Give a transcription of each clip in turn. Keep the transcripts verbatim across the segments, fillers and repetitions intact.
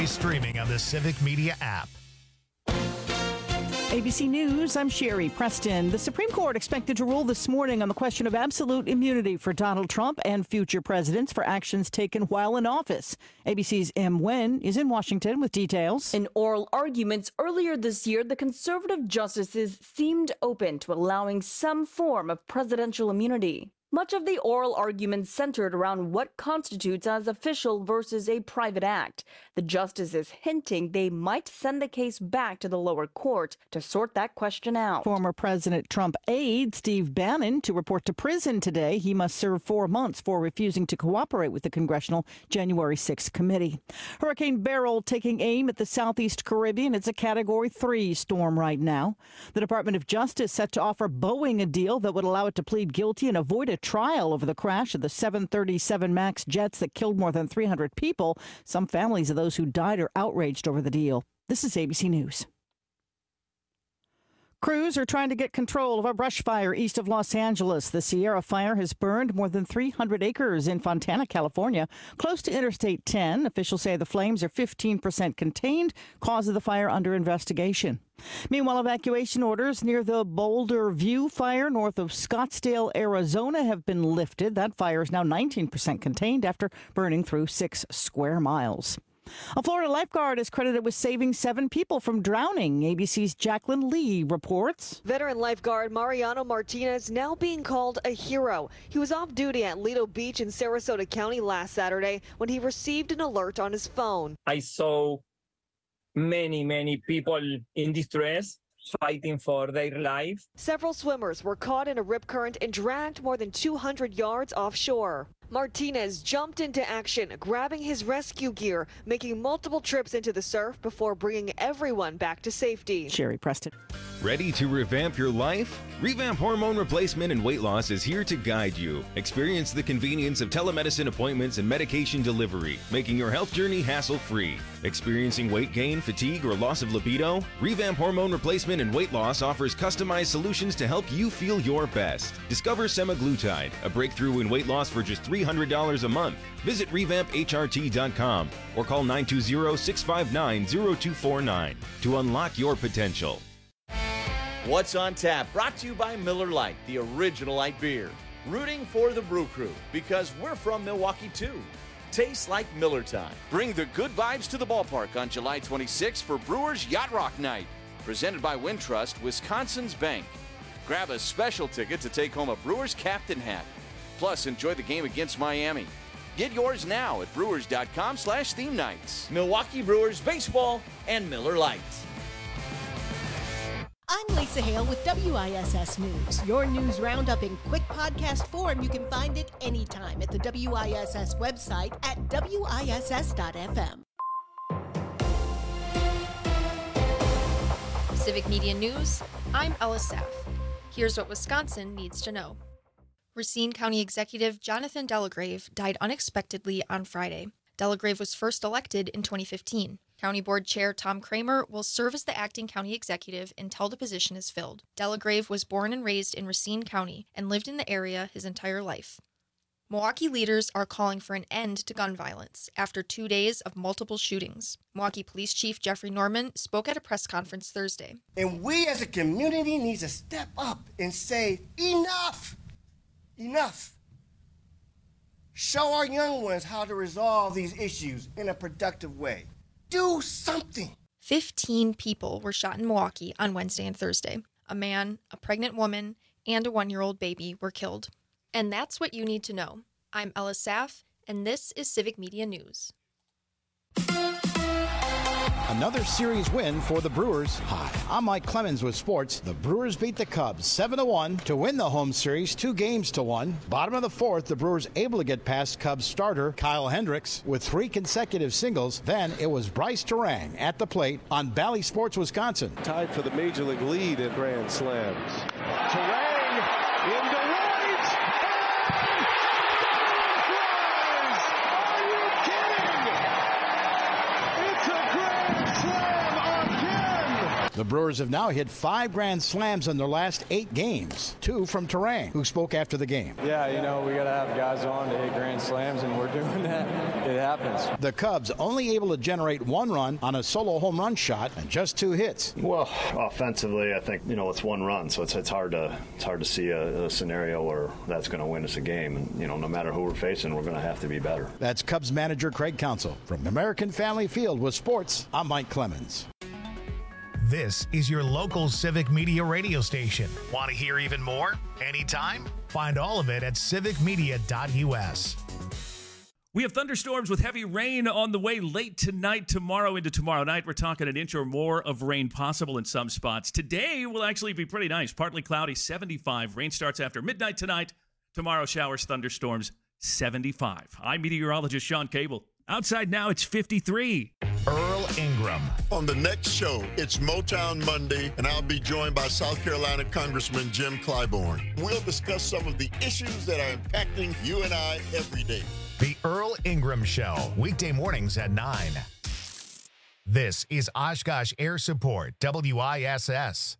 always streaming on the Civic Media app. A B C News, I'm Sherry Preston. The Supreme Court expected to rule this morning on the question of absolute immunity for Donald Trump and future presidents for actions taken while in office. A B C's Em Nguyen is in Washington with details. In oral arguments earlier this year, the conservative justices seemed open to allowing some form of presidential immunity. Much of the oral argument centered around what constitutes as official versus a private act. The justices hinting they might send the case back to the lower court to sort that question out. Former President Trump aide Steve Bannon to report to prison today. He must serve four months for refusing to cooperate with the congressional January sixth committee. Hurricane Beryl taking aim at the southeast Caribbean. It's a Category three storm right now. The Department of Justice set to offer Boeing a deal that would allow it to plead guilty and avoid a trial over the crash of the seven thirty-seven MAX jets that killed more than three hundred people. Some families of those who died are outraged over the deal. This is A B C News. Crews are trying to get control of a brush fire east of Los Angeles. The Sierra Fire has burned more than three hundred acres in Fontana, California, close to Interstate ten. Officials say the flames are fifteen percent contained. Cause of the fire under investigation. Meanwhile, evacuation orders near the Boulder View fire north of Scottsdale, Arizona have been lifted. That fire is now nineteen percent contained after burning through six square miles. A Florida lifeguard is credited with saving seven people from drowning. A B C's Jacqueline Lee reports. Veteran lifeguard Mariano Martinez now being called a hero. He was off duty at Lido Beach in Sarasota County last Saturday when he received an alert on his phone. I saw many, many people in distress, fighting for their life. Several swimmers were caught in a rip current and dragged more than two hundred yards offshore. Martinez jumped into action, grabbing his rescue gear, making multiple trips into the surf before bringing everyone back to safety. Sherry Preston. Ready to revamp your life? Revamp Hormone Replacement and Weight Loss is here to guide you. Experience the convenience of telemedicine appointments and medication delivery, making your health journey hassle-free. Experiencing weight gain, fatigue, or loss of libido? Revamp Hormone Replacement and Weight Loss offers customized solutions to help you feel your best. Discover semaglutide, a breakthrough in weight loss for just three hundred dollars a month. Visit revamp H R T dot com or call nine two zero, six five nine, zero two four nine to unlock your potential. What's on Tap, brought to you by Miller Lite, the original light beer. Rooting for the Brew Crew, because we're from Milwaukee too. Tastes like Miller time. Bring the good vibes to the ballpark on July twenty-sixth for Brewers Yacht Rock Night, presented by Wintrust, Wisconsin's Bank. Grab a special ticket to take home a Brewers captain hat. Plus, enjoy the game against Miami. Get yours now at brewers.com slash theme nights. Milwaukee Brewers Baseball and Miller Lite. I'm Lisa Hale with W I S S News. Your news roundup in quick podcast form. You can find it anytime at the W I S S website at W I S S dot F M. Civic Media News, I'm Ella Saff. Here's what Wisconsin needs to know. Racine County Executive Jonathan Delagrave died unexpectedly on Friday. Delagrave was first elected in twenty fifteen. County Board Chair Tom Kramer will serve as the acting county executive until the position is filled. Delagrave was born and raised in Racine County and lived in the area his entire life. Milwaukee leaders are calling for an end to gun violence after two days of multiple shootings. Milwaukee Police Chief Jeffrey Norman spoke at a press conference Thursday. And we as a community need to step up and say, enough! Enough! Show our young ones how to resolve these issues in a productive way. Do something! Fifteen people were shot in Milwaukee on Wednesday and Thursday. A man, a pregnant woman, and a one-year-old baby were killed. And that's what you need to know. I'm Ella Saff, and this is Civic Media News. Another series win for the Brewers. Hi, I'm Mike Clemens with sports. The Brewers beat the Cubs seven to one to win the home series, two games to one. Bottom of the fourth, the Brewers able to get past Cubs starter Kyle Hendricks with three consecutive singles. Then it was Bryce Turang at the plate on Bally Sports Wisconsin. Tied for the Major League lead in Grand Slams. Turang into right. Are you kidding? It's a grand slam again. The Brewers have now hit five grand slams in their last eight games, two from Terang, who spoke after the game. Yeah, you know, we got to have guys on to hit grand slams, and we're doing that. It happens. The Cubs only able to generate one run on a solo home run shot and just two hits. Well, offensively, I think, you know, it's one run, so it's it's hard to it's hard to see a, a scenario where that's going to win us a game. And, you know, no matter who we're facing, we're going to have to be better. That's Cubs manager Craig Counsell. From American Family Field with sports, I'm Mike Clemens. This is your local Civic Media radio station. Want to hear even more? Anytime? Find all of it at civic media dot u s. We have thunderstorms with heavy rain on the way late tonight, tomorrow into tomorrow night. We're talking an inch or more of rain possible in some spots. Today will actually be pretty nice. Partly cloudy, seventy-five. Rain starts after midnight tonight. Tomorrow, showers, thunderstorms, seventy-five. I'm meteorologist Sean Cable. Outside now, it's fifty-three. Earl Ingram. On the next show, it's Motown Monday, and I'll be joined by South Carolina Congressman Jim Clyburn. We'll discuss some of the issues that are impacting you and I every day. The Earl Ingram Show, weekday mornings at nine. This is Oshkosh Air Support, W I S S.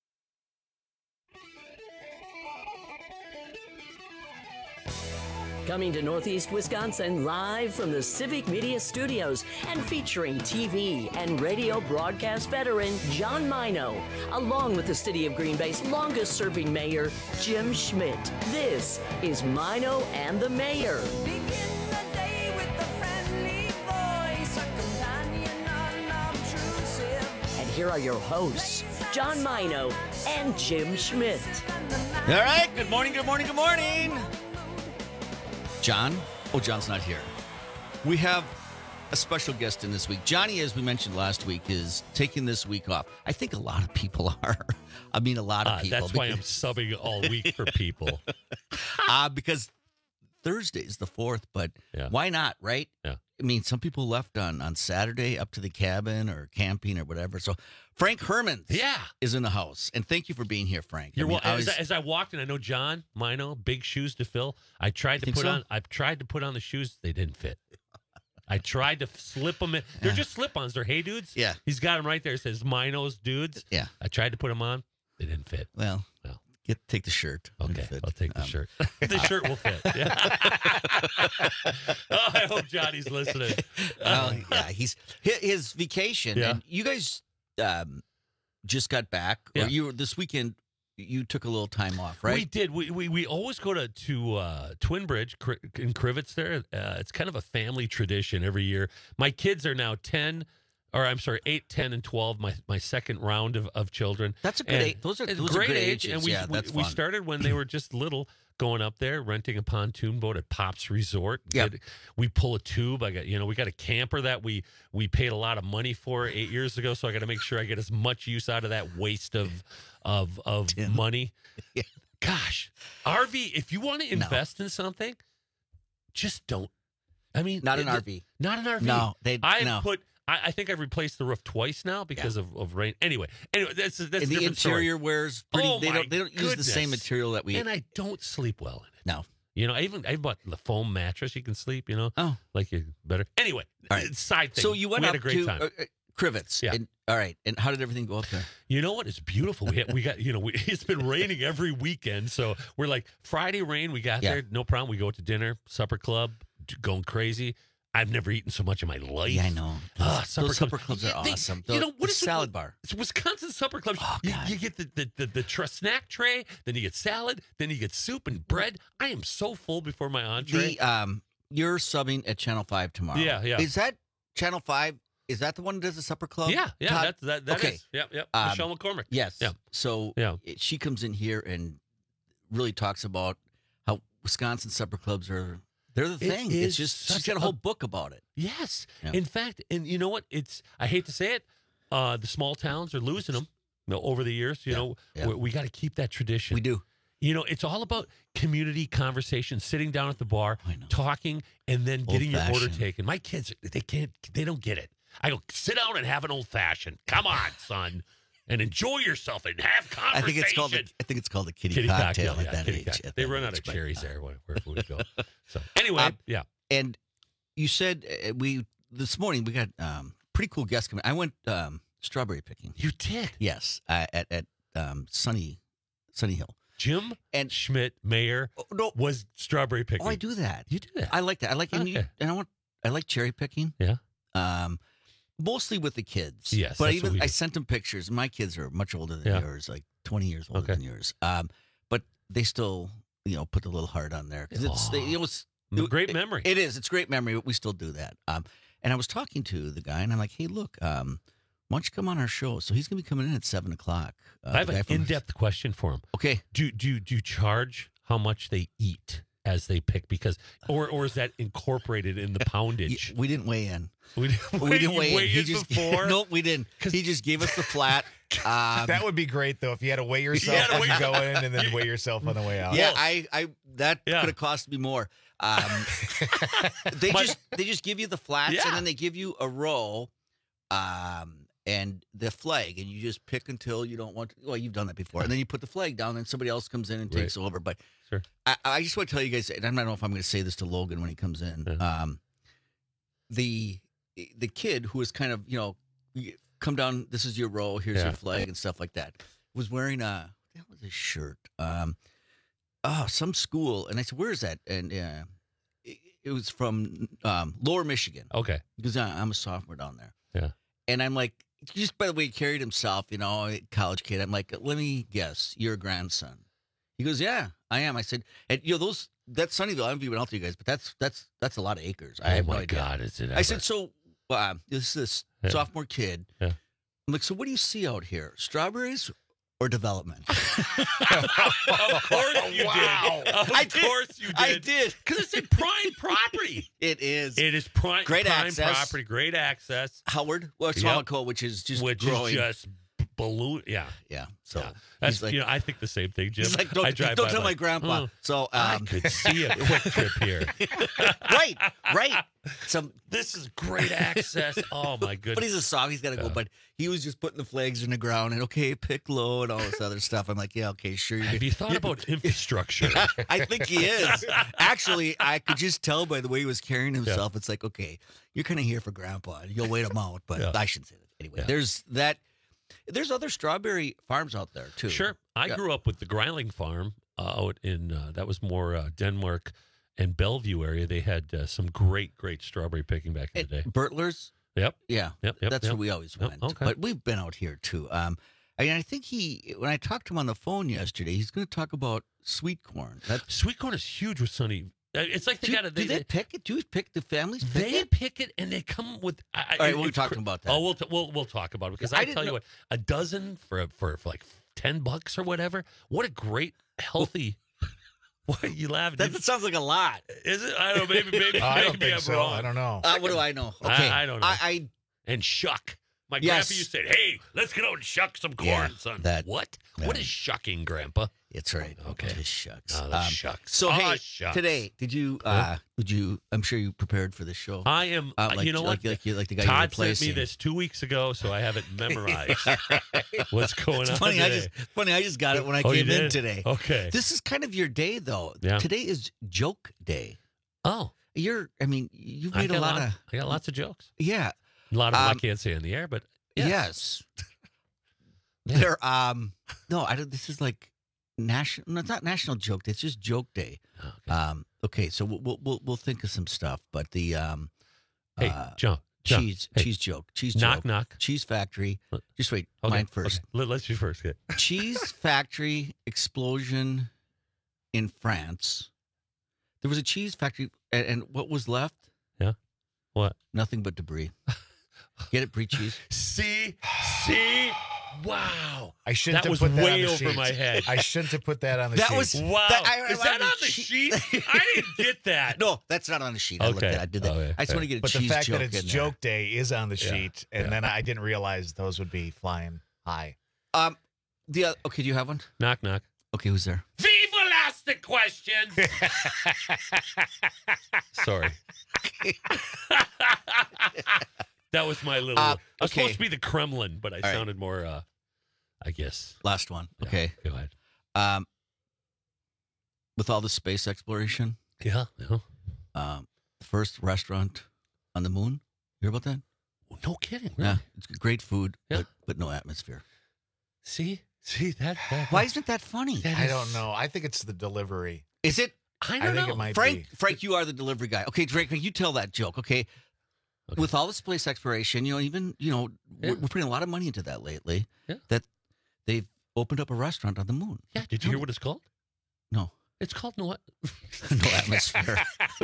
Coming to Northeast Wisconsin live from the Civic Media Studios and featuring T V and radio broadcast veteran John Mino, along with the City of Green Bay's longest-serving mayor, Jim Schmidt. This is Mino and the Mayor. And here are your hosts, John Mino and Jim Schmidt. All right, good morning, good morning, good morning. John? Oh, John's not here. We have a special guest in this week. Johnny, as we mentioned last week, is taking this week off. I think a lot of people are. I mean, a lot of uh, people. That's why I'm subbing all week for people. uh, because Thursday's the fourth, but yeah. Why not, right? Yeah. I mean, some people left on, on Saturday up to the cabin or camping or whatever. So Frank Hermans yeah. is in the house. And thank you for being here, Frank. You're I mean, well, I was, as, I, as I walked in, I know John, Mino, big shoes to fill. I tried to put so? on I tried to put on the shoes. They didn't fit. I tried to slip them in. They're just slip-ons. They're hey dudes. Yeah. He's got them right there. It says Mino's dudes. Yeah. I tried to put them on. They didn't fit. Well, well. Get, take the shirt. Okay, I'll take the um, shirt. The shirt will fit. Yeah. Oh, I hope Johnny's listening. Well, yeah, he's his, his vacation. Yeah. And you guys um, just got back. Or Yeah. you this weekend. You took a little time off, right? We did. We we, we always go to to uh, Twin Bridge in Crivets. There, uh, it's kind of a family tradition every year. My kids are now ten. Or I'm sorry, eight, ten, and twelve. My my second round of, of children. That's a good and age. Those are it's those great are good age. ages. And we yeah, we, that's we fun. started when they were just little, going up there, renting a pontoon boat at Pops Resort. Yep. Get- we pull a tube. I got you know we got a camper that we we paid a lot of money for eight years ago. So I got to make sure I get as much use out of that waste of of of Tim. money. Yeah. Gosh, R V. If you want to invest in something, just don't. I mean, Not an it- R V. Not an R V. No, they I no. put. I, I think I've replaced the roof twice now because of, of rain. Anyway, anyway, that's that's a And the different interior story. wears pretty. Oh they my don't. They don't use the same goodness. material that we. And I don't sleep well in it. No. You know, I even I bought the foam mattress you can sleep. You know, Oh. like you better. Anyway, All right. it's side thing. So you went we up had a great to time. uh, uh, Crivets. Yeah. And, all right. And how did everything go up there? You know what? It's beautiful. We had, we got you know we, it's been raining every weekend, so we're like Friday rain. We got Yeah. there, no problem. We go to dinner, supper club, d- going crazy. I've never eaten so much in my life. Yeah, I know. Those, Ah, supper those clubs. supper clubs are They- awesome. you The- know, what the is it- salad bar? It's Wisconsin supper clubs. Oh, you, God. you get the the, the, the tr- snack tray, then you get salad, then you get soup and bread. I am so full before my entree. The um, you're subbing at Channel Five tomorrow. Yeah, yeah. Is that Channel Five? Is that the one that does the supper club? yeah, yeah, Todd? that's, that, that okay. is. Yep, yep. Um, Michelle McCormick. Yes. Yeah. So Yeah. it- she comes in here and really talks about how Wisconsin supper clubs are. They're the It thing. is It's just she's such got a a- whole book about it. Yes. Yeah. In fact, and you know what? It's I hate to say it, uh, the small towns are losing them. You know, over the years, you Yeah, know, yeah. we, we got to keep that tradition. We do. You know, it's all about community conversation, sitting down at the bar, I know. talking, and then getting your order Old-fashioned. taken. My kids, they can't, they don't get it. I go, sit down and have an old fashioned. Come on, son, and enjoy yourself and have I conversation. think it's called. A, I think it's called a kitty, kitty cocktail, cocktail. at Yeah, that kitty age. cocktail. at They that run out age, of but, cherries uh, there where- wherever we go. So anyway, Uh, yeah. And you said uh, we this morning we got um, pretty cool guests coming. I went um, strawberry picking. You did? Yes, uh, at at um, Sunny Sunny Hill. Jim and Schmidt, mayor, oh, no. was strawberry picking. Oh, I do that. You do that. I like that. I like and, Okay. you, and I want I like cherry picking. Yeah. Um, mostly with the kids. Yes, but that's what even we I do. sent them pictures. My kids are much older than Yeah. yours, like twenty years older Okay. than yours. Um, but they still, you know, put the little heart on there because it's they, it was M- great it- memory. It is. It's great memory. But we still do that. Um, and I was talking to the guy, and I'm like, hey, look, um, why don't you come on our show? So he's gonna be coming in at seven o'clock. Uh, I have the guy an from- in-depth question for him. Okay. Do do do you charge how much they eat as they pick? Because or or is that incorporated in the poundage? We didn't weigh in. We didn't, We didn't weigh in. weigh He in just before. nope, we didn't. He just gave us the flat. Um, That would be great though if you had to weigh yourself had to when weigh- you go in and then weigh yourself on the way out. Yeah, I, I that Yeah. could have cost me more. Um, they My- just they just give you the flats Yeah. and then they give you a row, um, and the flag, and you just pick until you don't want to. Well, you've done that before, and then you put the flag down, and somebody else comes in and takes over. But Sure. I, I just want to tell you guys, and I don't know if I'm going to say this to Logan when he comes in. Um, the the kid who was kind of you know, come down. This is your row. Here's Yeah. your flag and stuff like that. Was wearing a what was his shirt? Um, oh, some school, and I said, "Where is that?" And uh, it, it was from um, Lower Michigan. Okay, because I, I'm a sophomore down there. Yeah, and I'm like, just by the way he carried himself, you know, a college kid. I'm like, let me guess, you're a grandson. He goes, yeah, I am. I said, and you know those. That's Sunnyvale. I haven't even been out to you guys, but that's that's that's a lot of acres. I Oh have no my idea. God, is it I said, ever. so uh, this is this Yeah. sophomore kid. Yeah. I'm like, so what do you see out here? Strawberries or development? Of course you Wow. did. Of I did. course you did. I did. Because it's in prime property. It is. It is prime, Great prime access. property, great access. Howard, well, it's Yep. Swamico, which is just Which growing. is just b- balloon. Yeah. Yeah. So Yeah. That's, he's like, you know, I think the same thing, Jim. he's like, don't, I drive don't by tell my like, grandpa. "Oh, So I um, could see a quick trip here. right, right. Some, This is great access. Oh my but goodness. he's a soft. He's got to go. Yeah. But he was just putting the flags in the ground and okay, pick low and all this other stuff. I'm like, yeah, okay, sure. Have you thought about infrastructure? I think he is. Actually, I could just tell by the way he was carrying himself. It's like, okay, you're kind of here for Grandpa. You'll wait him out, but Yeah. I shouldn't say that. Anyway, Yeah. there's that. There's other strawberry farms out there too. Sure. I Yeah. grew up with the Greiling farm uh, out in, uh, that was more uh, Denmark and Bellevue area. They had uh, some great, great strawberry picking back in the day. Bertler's. Yep. Yeah, Yep. Yep. that's yep. where we always Yep, went. okay. But we've been out here too. Um, I mean, I think he when I talked to him on the phone yesterday, he's going to talk about sweet corn. That's, Sweet corn is huge with Sunny. Uh, It's like they do, got to. do they pick it? Do you pick the families? Pick They it? pick it and they come with. I, I- All right, we're it's talking cr- about that. Oh, we'll t- we'll we'll talk about it because I I, didn't tell you know- what, a dozen for for, for like ten bucks or whatever. What a great healthy. Why are you laughing? That sounds like a lot. Is it? I don't know. Maybe maybe I don't maybe think I'm so. wrong. I don't know. Uh, what do I know? I- Okay, I don't know. I, I And shuck. My Yes. grandpa used to say, "Hey, let's get out and shuck some corn, Yeah, son." that- what? yeah. What is shucking, Grandpa? it's right. Okay. Just shucks. Oh, the Um, shucks. So Oh, hey, shucks. today did you? Uh, did you? I'm sure you prepared for the show. I am. Uh, like, you know like, what? Like, you like the guy Todd you're sent replacing. me this two weeks ago, so I have it memorized. What's going It's on funny. I today? just funny. I just got it when I Oh, you came in did? today. Okay. This is kind of your day, though. Yeah. Today is joke day. Oh, You're. I mean, you've I made a got lot lot- of. I got lots of jokes. Yeah. A lot of them I Um, can't say on the air, but Yes. yes. They're. Um. No, I don't. This is like national. No, it's not national joke day. It's just joke day. Okay. Um. Okay. So we'll we'll we'll, we'll think of some stuff, but the um. Hey, uh, John. John, cheese hey, cheese joke cheese knock, joke knock. cheese factory. Look. Just wait. Okay, Mine first. okay. Let, let's do first. Okay. Cheese factory explosion in France. There was a cheese factory, and, and what was left? Yeah. What? Nothing but debris. Get it, brie cheese. See, see. Wow. I shouldn't That have was put that way on the over sheet. my head. I shouldn't have put that on the That sheet. was- Wow. That- I- Is I- that I- on the sheet? I didn't get that. No, that's not on the sheet. I looked Okay. at it. I did that. Okay. I just want to get a but the cheese fact joke that it's in joke day is on the Yeah. sheet, and Yeah. then I didn't realize those would be flying high. there. Um, the other, okay, do you have one? Knock, knock. Okay, who's there? Viva asked the question. Sorry. That was my little. Uh, I was okay. supposed to be the Kremlin, but I right. sounded more. Uh, I guess. Last one. Yeah, Okay. Go ahead. Um, with all the space exploration, Yeah. Yeah. um, the first restaurant on the moon. You hear about that? no kidding. Really? Yeah, it's great food, Yeah. but, but no atmosphere. See? See, that. that Why isn't that funny? that I is- don't know. I think it's the delivery. Is it? I I don't think know. it might Frank, be. Frank, you are the delivery guy. Okay, Drake, you tell that joke, okay? Okay. With all this place exploration, you know, even, you know, Yeah. we're, we're putting a lot of money into that lately. Yeah. That they've opened up a restaurant on the moon. Yeah, did you hear what it's called? No. It's called no, No atmosphere.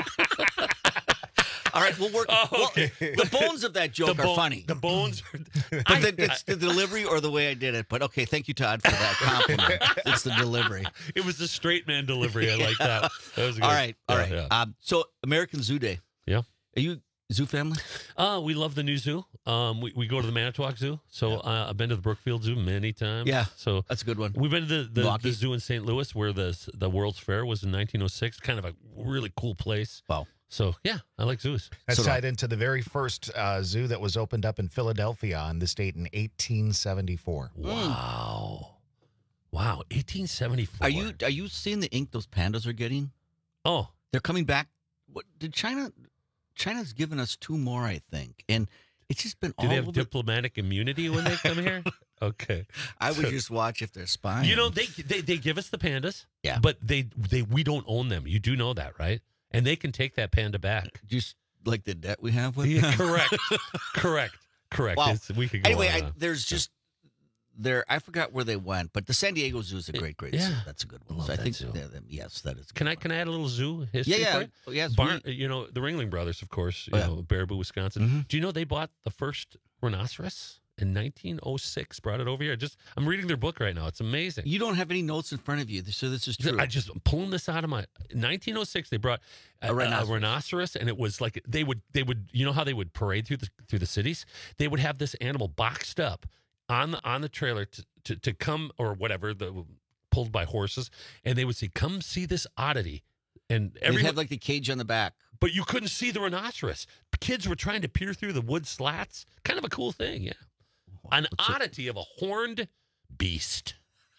All right, we'll work. Oh, okay. Well, the bones of that joke the are bone- funny. The bones are. But I- the, it's the delivery or the way I did it. But okay, thank you, Todd, for that compliment. It's the delivery. It was the straight man delivery. I like that. That was good. All right, all Yeah, right. yeah. Um, so American Zoo Day. Yeah. Are you a zoo family? Uh, we love the new zoo. Um, we, we go to the Manitowoc Zoo. So uh, I've been to the Brookfield Zoo many times. Yeah. So That's a good one. we've been to the, the, Milwaukee. the zoo in Saint Louis where the the World's Fair was in nineteen oh six. Kind of a really cool place. Wow. So yeah, I like zoos. That's So do I. tied into the very first uh, zoo that was opened up in Philadelphia on this date in eighteen seventy-four. Wow. Wow. eighteen seventy-four. Are you are you seeing the ink those pandas are getting? Oh, They're coming back. What did China? China's given us two more, I think, and it's just been do all they have over. diplomatic immunity when they come here? Okay. I would just watch if they're spying. You know, they, they they give us the pandas. Yeah. But they they we don't own them. You do know that, right? And they can take that panda back. just like the debt we have with Yeah, them. correct. correct. Correct. Wow. It's- we could go Anyway, on I, and on. there's just there. I forgot where they went, but the San Diego Zoo is a great, great Yeah. zoo. That's a good one. Love So I that think, zoo. yeah, that- yes, that is. a good Can I one. can I add a little zoo history? Yeah, yeah. for you? Oh, yes, Barn, you know the Ringling Brothers, of course. You Oh, yeah. know Baraboo, Wisconsin. Mhm. Do you know they bought the first rhinoceros in nineteen oh six? Brought it over here. Just I'm reading their book right now. It's amazing. You don't have any notes in front of you, so this is true. I just I'm pulling this out of my nineteen oh six. They brought a, A a rhinoceros. rhinoceros, and it was like they would they would you know how they would parade through the through the cities. They would have this animal boxed up on the on the trailer to to, to come or whatever the pulled by horses, and they would say, "Come see this oddity." And They everyone, have like the cage on the back. but you couldn't see the rhinoceros. Kids were trying to peer through the wood slats. Kind of a cool thing, yeah. An What's it- oddity of a horned beast.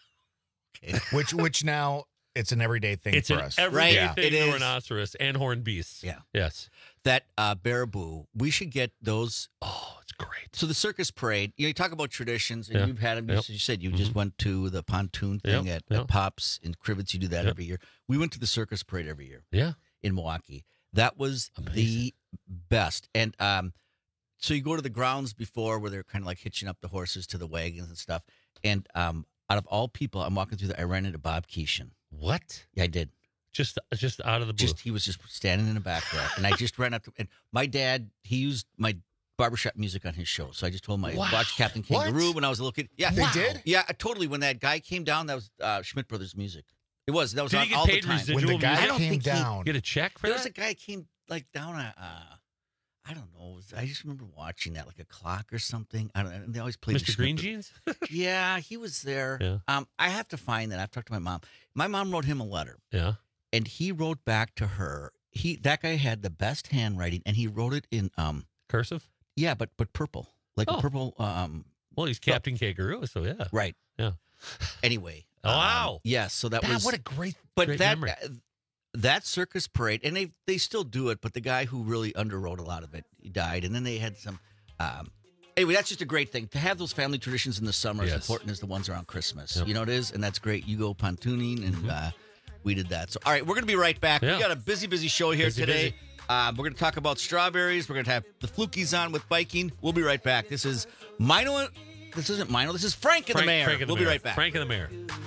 which which now it's an everyday thing It's for an us. everyday Right, thing, it the is. rhinoceros and horned beasts. Yeah. Yes. That uh, Baraboo, we should get those. Oh, it's great. So the circus parade, you know, you talk about traditions, and Yeah. you've had them. Yep. You said you just went to the pontoon thing Yep. at, Yep. at Pops in Crivets. You do that Yep. every year. We went to the circus parade every year Yeah. in Milwaukee. That was the best. And um, so you go to the grounds before where they're kind of like hitching up the horses to the wagons and stuff. And um, out of all people, I'm walking through there, I ran into Bob Keeshan. What? Yeah, I did. Just just out of the blue. Just he was just standing in the back there, and I just ran up to. And my dad, he used my barbershop music on his show, so I just told him I Wow. watched Captain What? Kangaroo when I was a little kid. Yeah, They did? Yeah, totally. When that guy came down, that was uh, Schmidt Brothers music. It was. That was Did on he get all paid the time. residual When the guy music? I don't came think he- down, Get a check for There was that? a guy came like down a. Uh, I don't know. it was- I just remember watching that, like a clock or something. I don't know. And they always played the Mister Green Schmidt Jeans? Yeah, he was there. Yeah. Um, I have to find that. I've talked to my mom. My mom wrote him a letter, Yeah. and he wrote back to her. He that guy had the best handwriting, and he wrote it in um Cursive? yeah, but but purple, like Oh. a purple um Well, he's Captain Kangaroo, so yeah. right. Yeah. Anyway, Oh, um, wow. yes. So that That- was what a great, but great that memory. uh, that circus parade, and they they still do it. But the guy who really underwrote a lot of it, he died, and then they had some. Um, anyway, that's just a great thing to have those family traditions in the summer. As Yes. important as the ones around Christmas. Yep. You know it is, and that's great. You go pontooning, and Mhm. uh, we did that. So all right, we're gonna be right back. Yeah. We got a busy, busy show here Busy, today. busy. Uh, we're gonna talk about strawberries. We're gonna have the Flukies on with biking. We'll be right back. This is Mino. This isn't Mino. This is Frank and Frank, the Mayor. Frank and the we'll be Mayor. right back. Frank and the Mayor.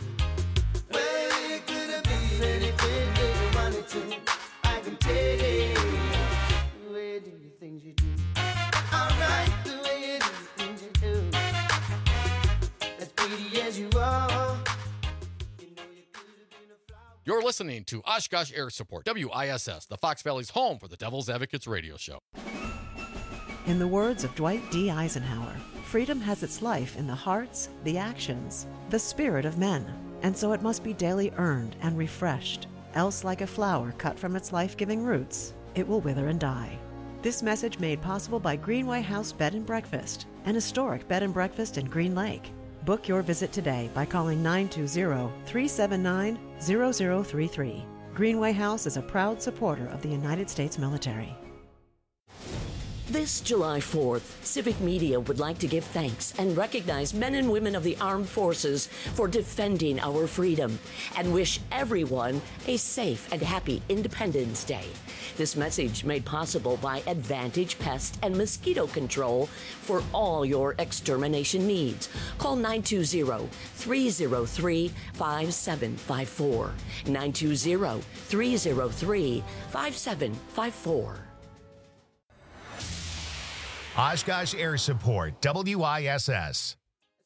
You're listening to Oshkosh Air Support, W I S S, the Fox Valley's home for the Devil's Advocates radio show. In the words of Dwight D. Eisenhower, freedom has its life in the hearts, the actions, the spirit of men, and so it must be daily earned and refreshed. Else, like a flower cut from its life-giving roots, it will wither and die. This message made possible by Greenway House Bed and Breakfast, an historic bed and breakfast in Green Lake. Book your visit today by calling nine two zero, three seven nine, zero zero three three. Greenway House is a proud supporter of the United States military. This July fourth, Civic Media would like to give thanks and recognize men and women of the armed forces for defending our freedom and wish everyone a safe and happy Independence Day. This message made possible by Advantage Pest and Mosquito Control for all your extermination needs. Call nine two zero, three zero three, five seven five four. nine two zero, three zero three, five seven five four. Oshkosh Air Support, W I S S.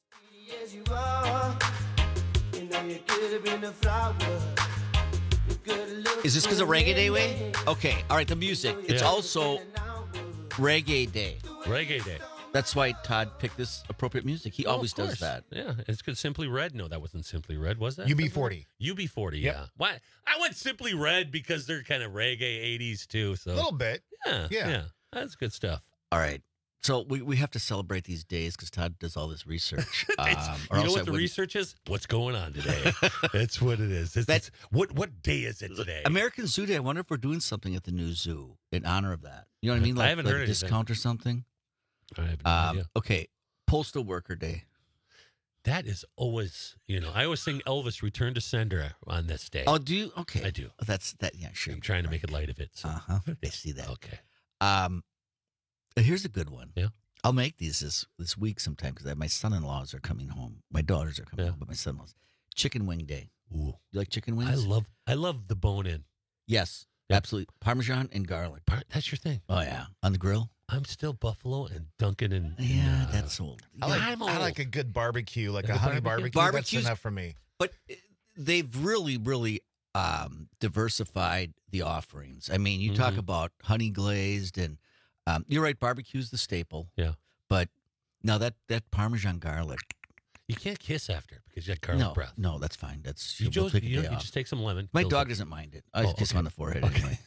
Is this because of Reggae Day, Way? Okay, all right, the music. It's Yeah. also Reggae Day. Reggae Day. That's why Todd picked this appropriate music. He Oh, always of does course. that. Yeah, it's good. Simply Red. No, that wasn't Simply Red, was that? U B forty. U B forty, Yep. yeah. Why? I went Simply Red because they're kind of reggae eighties too. So A little bit. yeah, Yeah. yeah, that's good stuff. All right. So we, we have to celebrate these days because Todd does all this research. Um, or you know else what I the wouldn't- research is? What's going on today? That's what it is. It's, That's- it's- what what day is it today? American Zoo Day. I wonder if we're doing something at the new zoo in honor of that. You know what I mean? I Like, haven't like heard a anything. discount or something. I have no Um, idea. okay. Postal Worker Day. That is always, you know, I always sing Elvis Return to Sender on this day. Oh, do you? Okay. I do. That's that. Yeah, sure. I'm trying to make it light of it. So. Uh huh. I see that. Okay. Um, here's a good one. Yeah. I'll make these this this week sometime because my son-in-laws are coming home. My daughters are coming Yeah. home, but my son-in-laws. Chicken Wing Day. Ooh. You like chicken wings? I love I love the bone in. Yes, Yeah. absolutely. Parmesan and garlic. Par- That's your thing. Oh yeah, on the grill. I'm still Buffalo and Duncan and Yeah, uh, that's old. I like, I'm I old. like a good barbecue, like A a good honey barbecue? barbecue. That's Barbecues- enough for me. But uh, they've really, really um, diversified the offerings. I mean, you talk Mhm. about honey glazed, and um, you're right. Barbecue's the staple. Yeah. But now that that Parmesan garlic. You can't kiss after because you got garlic no, breath. no, that's fine. That's You, we'll just, take a you, know, day you off. just take some lemon. My kills dog it. doesn't mind it. I Oh, kiss him okay. on the forehead Okay. anyway.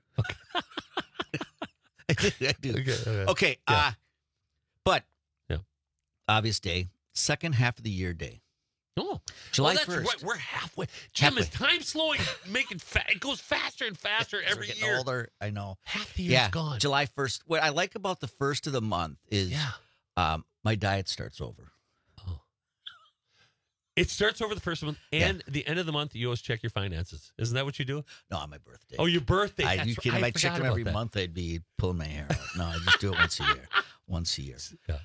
I do. I do. Okay. Okay. Okay. Yeah. Uh, but Yeah. obvious day, second half of the year day. Oh, July well, that's first. right. We're halfway. Jim, Halfway. is time slowing, making fa- it goes faster and faster We're every getting year. older. I know. Half the year's Yeah, gone. July first. What I like about the first of the month is Yeah. um, my diet starts over. It starts over the first month, Yeah. and the end of the month, you always check your finances. Isn't that what you do? No, on my birthday. Oh, your birthday. I, That's you right. kidding? If I, forgot checked them about every that. month, I'd be pulling my hair out. No, I just do it once a year. Once a year. Yeah.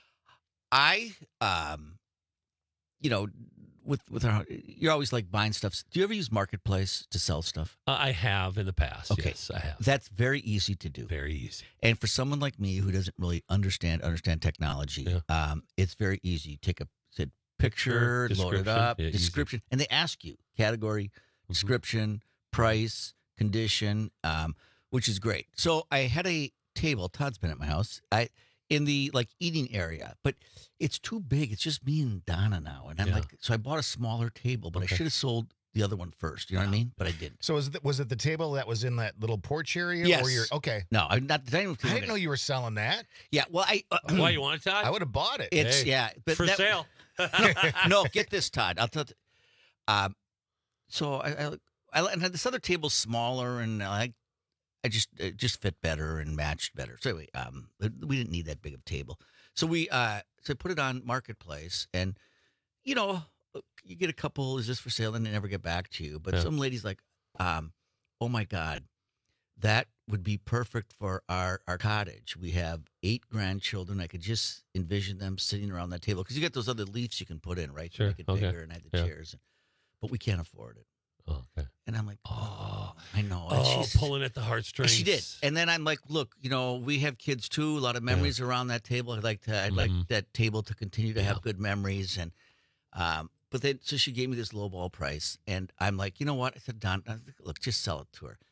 I, um, you know, with with our, you're always like buying stuff. Do you ever use Marketplace to sell stuff? Uh, I have in the past. Okay. Yes, I have. That's very easy to do. Very easy. And for someone like me who doesn't really understand understand technology, Yeah. um, it's very easy. Take a said picture, Picture, load it description. up, Yeah, easy. description, and they ask you category, Mm-hmm. description, price, condition, um, which is great. So I had a table. Todd's been at my house. I in the like eating area, but it's too big. It's just me and Donna now, and I'm Yeah. like, so I bought a smaller table, but Okay. I should have sold the other one first. You know what I mean? But I didn't. So was it, was it the table that was in that little porch area? Yes. Or you're, okay. No, I'm not. I didn't, I didn't know you were selling that. Yeah. Well, I. Uh, Why you want it, Todd? I would have bought it. It's Hey, yeah, but for that- sale. no, get this, Todd. I'll tell. Um, so I, I, I and this other table's smaller, and I, I just it just fit better and matched better. So anyway, um, we didn't need that big of a table. So we uh, so I put it on Marketplace, and you know, you get a couple. Is this for sale? And they never get back to you. But Yeah. some lady's like, um, oh my God, that would be perfect for our, our cottage. We have eight grandchildren. I could just envision them sitting around that table because you get those other leaves you can put in, right? Sure, To make it okay. bigger, and I had the Yeah. chairs. But we can't afford it. Oh, okay. And I'm like, oh, I know. And Oh, she's- pulling at the and heartstrings. she did. And then I'm like, look, you know, we have kids too. A lot of memories around that table. I'd like to, I'd like Mhm. that table to continue to Yeah. have good memories. And, um, but then, so she gave me this lowball price, and I'm like, you know what? I said, Don, I said, look, just sell it to her.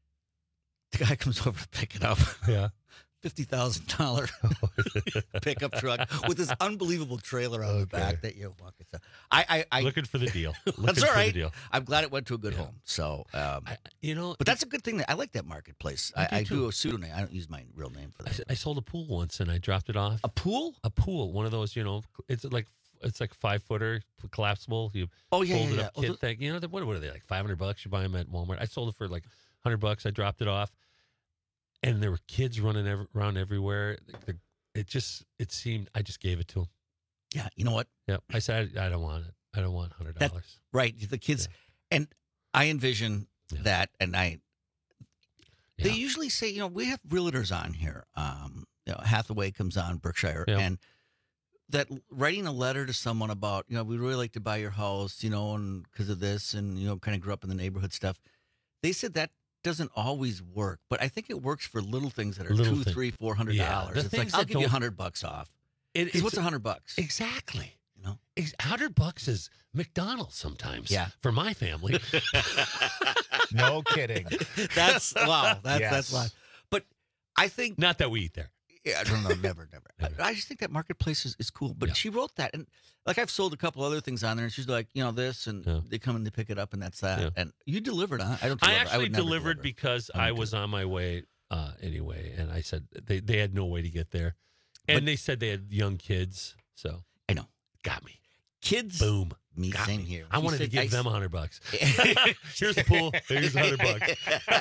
The guy comes over to pick it up. Yeah. fifty thousand dollars pickup truck with this unbelievable trailer on the back that you walk. So I, I, I Looking for the deal. that's Looking all for right. the deal. I'm glad it went to a good Yeah. home. So, um, I, you know, but that's a good thing. That I like that Marketplace. I I, do I too. do a pseudonym. I don't use my real name for I, that. I sold a pool once and I dropped it off. A pool? A pool, one of those, you know, it's like it's like five footer collapsible. You Oh, yeah, fold yeah, it yeah. up Oh, kit the- thing. You know, what what are they like? Five hundred bucks. You buy them at Walmart. I sold it for like hundred bucks. I dropped it off, and there were kids running ev- around everywhere. It just it seemed I just gave it to them. Yeah, you know what? Yep. I said I, I don't want it. I don't want hundred dollars. Right. The kids, yeah. and I envision yeah. that, and I. They yeah. usually say, you know, we have realtors on here. Um, you know, Hathaway comes on, Berkshire, yeah. and that writing a letter to someone about, you know, we really like to buy your house, you know, and because of this, and you know, kind of grew up in the neighborhood stuff. They said that doesn't always work, but I think it works for little things that are little two, thing. three, four hundred dollars. Yeah, it's like I'll give you a hundred bucks off. Because what's a hundred bucks? Exactly. You know, a hundred bucks is McDonald's sometimes. Yeah. For my family. No kidding. That's wow. That's yes. that's wow. But I think not that we eat there. Yeah, I don't know. Never, never. never. I, I just think that marketplace is, is cool. But yeah. she wrote that, and like I've sold a couple other things on there, and she's like, you know, this, and yeah. they come and they pick it up, and that's that. Yeah. And you delivered, huh? I don't. Deliver. I actually I delivered deliver. because I, I was on my way uh, anyway, and I said they they had no way to get there, and but, they said they had young kids, so I know, got me. Kids, boom. Me, Got same me. here. I She wanted to said, give I them a s- hundred bucks. Here's the pool. Here's a hundred bucks.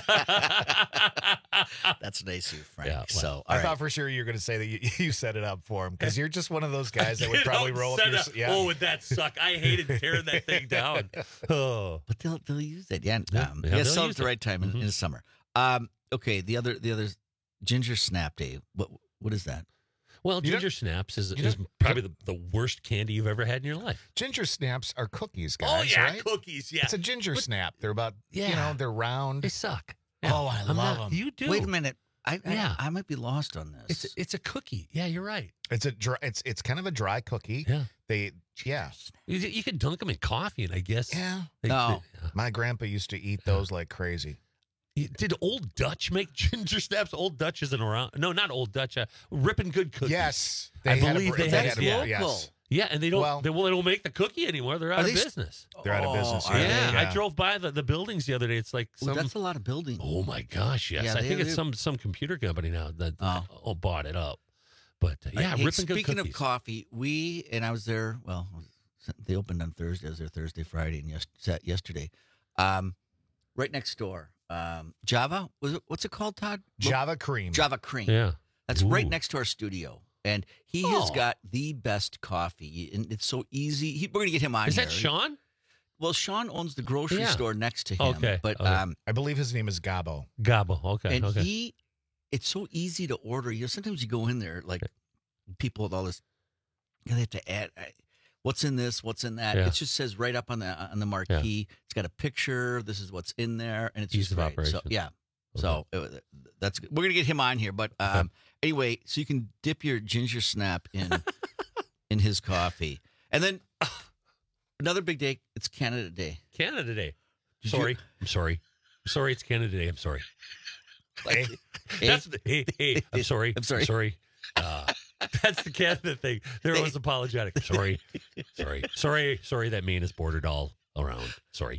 That's nice of you, Frank. Yeah, well, so, all I right. thought for sure you were going to say that you, you set it up for him because you're just one of those guys that would probably Don't roll up set your. up- Yeah. Oh, would that suck? I hated tearing that thing down. Oh, but they'll they'll use it. Yeah, Yeah, um, yeah, yeah, they'll sell it use at the it. right time in, Mhm. in the summer. Um, okay, the other the other ginger snap day. What what is that? well, You ginger snaps is, you is don't- probably the, the worst candy you've ever had in your life. Ginger snaps are cookies, guys. oh yeah, right? cookies. Yeah, It's a ginger snap. They're about, you Yeah. know, they're round. they suck. Oh, I I'm love not- 'em. You do. Wait a minute. I, I Yeah. I might be lost on this. It's it's a cookie. Yeah, you're right. It's a dry, it's it's kind of a dry cookie. Yeah. They yeah. You, you can dunk them in coffee, and I guess. Yeah. They, No. they- My grandpa used to eat those like crazy. Yeah. Did Old Dutch make ginger snaps? Old Dutch isn't around. No, not Old Dutch. Uh, Rippin' Good Cookies. Yes. I had a believe br- they had had- a- yeah. yes. Yeah, and they don't. Well- they, well, they don't make the cookie anymore. They're out Are of they s- business. They're out of business. Oh, yeah. are Yeah, Yeah. I drove by the, the buildings the other day. It's like Ooh, some. that's a lot of building. Oh my gosh! Yes, Yeah, I they- think it's they- some some computer company now that Oh. oh. bought it up. But uh, yeah, Uh, hey, Rippin' Good speaking Cookies. of coffee, we and I was there. Well, they opened on Thursday. I was there Thursday, Friday, and yes, sat yesterday. Um, right next door, um, Java. Was it, what's it called, Todd? Java cream. Java Cream. Yeah, That's right Ooh. next to our studio, and he has Oh. got the best coffee, and it's so easy. He, we're gonna get him on. Is here. that Sean? Well, Sean owns the grocery Yeah. store next to him. Okay, but okay. um, I believe his name is Gabo. Gabo. Okay, and okay. he, it's so easy to order. You know, sometimes you go in there like people with all this. You know, they have to add. I- What's in this? What's in that? Yeah. It just says right up on the on the marquee. It's got a picture. This is what's in there, and it's Ease just of great. operation. So yeah, so uh, that's good. We're gonna get him on here, but um, Okay. anyway, so you can dip your ginger snap in in his coffee, and then uh, another big day. It's Canada Day. Canada Day. Did Sorry, you- I'm sorry. I'm sorry. It's Canada Day. I'm sorry. Hey. That's the, hey, hey. I'm sorry. I'm sorry. I'm sorry. Uh, that's the Canada thing. They're always apologetic. Sorry. Sorry. Sorry. Sorry. That mean is bordered all around. Sorry.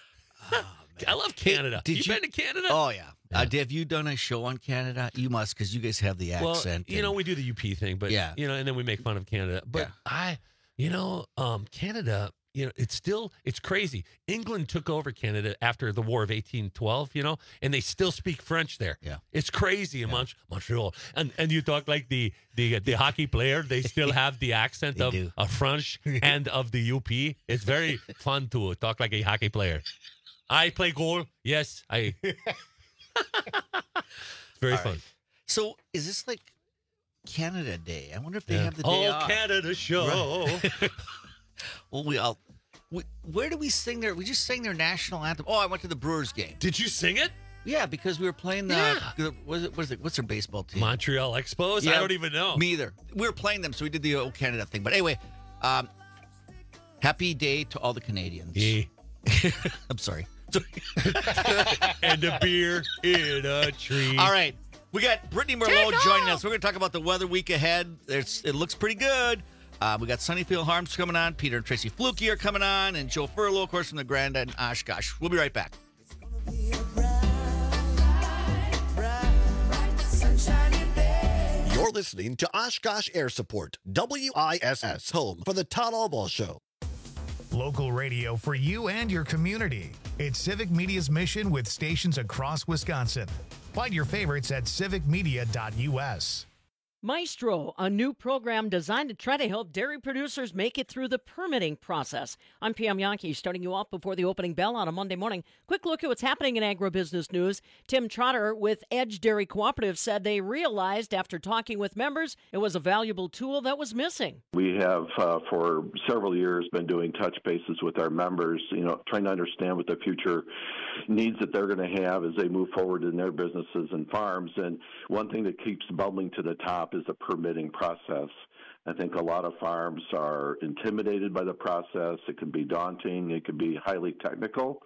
I love Canada. Did you, you- been to Canada? Oh yeah. Uh, have you done a show on Canada? You must, because you guys have the well, accent. you know, and- we do the U P thing, but Yeah. you know, and then we make fun of Canada. But Yeah. I, you know, um, Canada, you know, it's still it's crazy. England took over Canada after the War of eighteen twelve, you know, and they still speak French there. Yeah. It's crazy in Mont- Montreal. And and you talk like the the the hockey player, they still have the accent They of, do. of French and of the U P. It's very fun to talk like a hockey player. I play goal. Yes, I. It's very All fun. right. So is this like Canada Day? I wonder if they Yeah. have the day Oh, off. Canada show. Well, we all. We, where do we sing their? We just sang their national anthem. Oh, I went to the Brewers game. Did you sing it? Yeah, because we were playing the. Yeah. the what is it? What is it? What's their baseball team? Montreal Expos? I Yeah, don't even know. Me either. We were playing them, so we did the old Canada thing. But anyway, um, happy day to all the Canadians. Yeah. I'm sorry. And a beer in a tree. All right. We got Brittany Merlot joining us. We're going to talk about the weather week ahead. There's, it looks pretty good. Uh, we got Sunnyfield Harms coming on. Peter and Tracy Flukie are coming on. And Joe Furlow, of course, from the Grand and Oshkosh. We'll be right back. You're listening to Oshkosh Air Support, W I S S, home for the Todd Albaugh Show. Local radio for you and your community. It's Civic Media's mission with stations across Wisconsin. Find your favorites at civic media dot U S. Maestro, a new program designed to try to help dairy producers make it through the permitting process. I'm Pam Yankee, starting you off before the opening bell on a Monday morning. Quick look at what's happening in agribusiness news. Tim Trotter with Edge Dairy Cooperative said they realized after talking with members it was a valuable tool that was missing. We have uh, for several years been doing touch bases with our members, you know, trying to understand what the future needs that they're going to have as they move forward in their businesses and farms. And one thing that keeps bubbling to the top is the permitting process. I think a lot of farms are intimidated by the process. It can be daunting. It can be highly technical.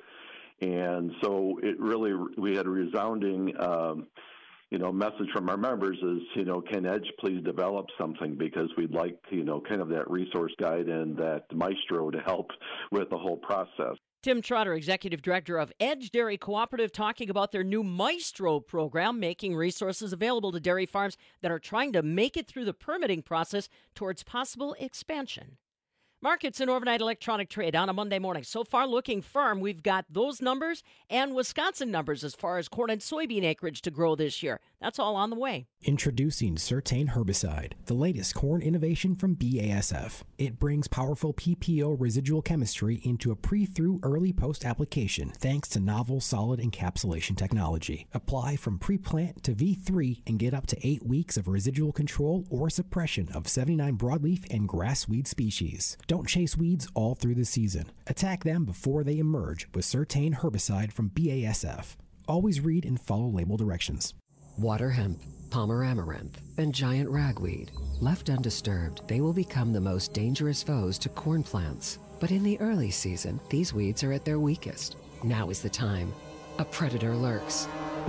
And so it really, we had a resounding, um, you know, message from our members is, you know, can Edge please develop something, because we'd like, you know, kind of that resource guide and that Maestro to help with the whole process. Tim Trotter, Executive Director of Edge Dairy Cooperative, talking about their new Maestro program, making resources available to dairy farms that are trying to make it through the permitting process towards possible expansion. Markets and overnight electronic trade on a Monday morning. So far looking firm. We've got those numbers and Wisconsin numbers as far as corn and soybean acreage to grow this year. That's all on the way. Introducing Certain Herbicide, the latest corn innovation from B A S F. It brings powerful P P O residual chemistry into a pre-through early post application thanks to novel solid encapsulation technology. Apply from pre-plant to V three and get up to eight weeks of residual control or suppression of seventy-nine broadleaf and grass weed species. Don't chase weeds all through the season. Attack them before they emerge with Certain Herbicide from B A S F. Always read and follow label directions. Water hemp, Palmer amaranth, and giant ragweed. Left undisturbed, they will become the most dangerous foes to corn plants. But in the early season, these weeds are at their weakest. Now is the time. A predator lurks.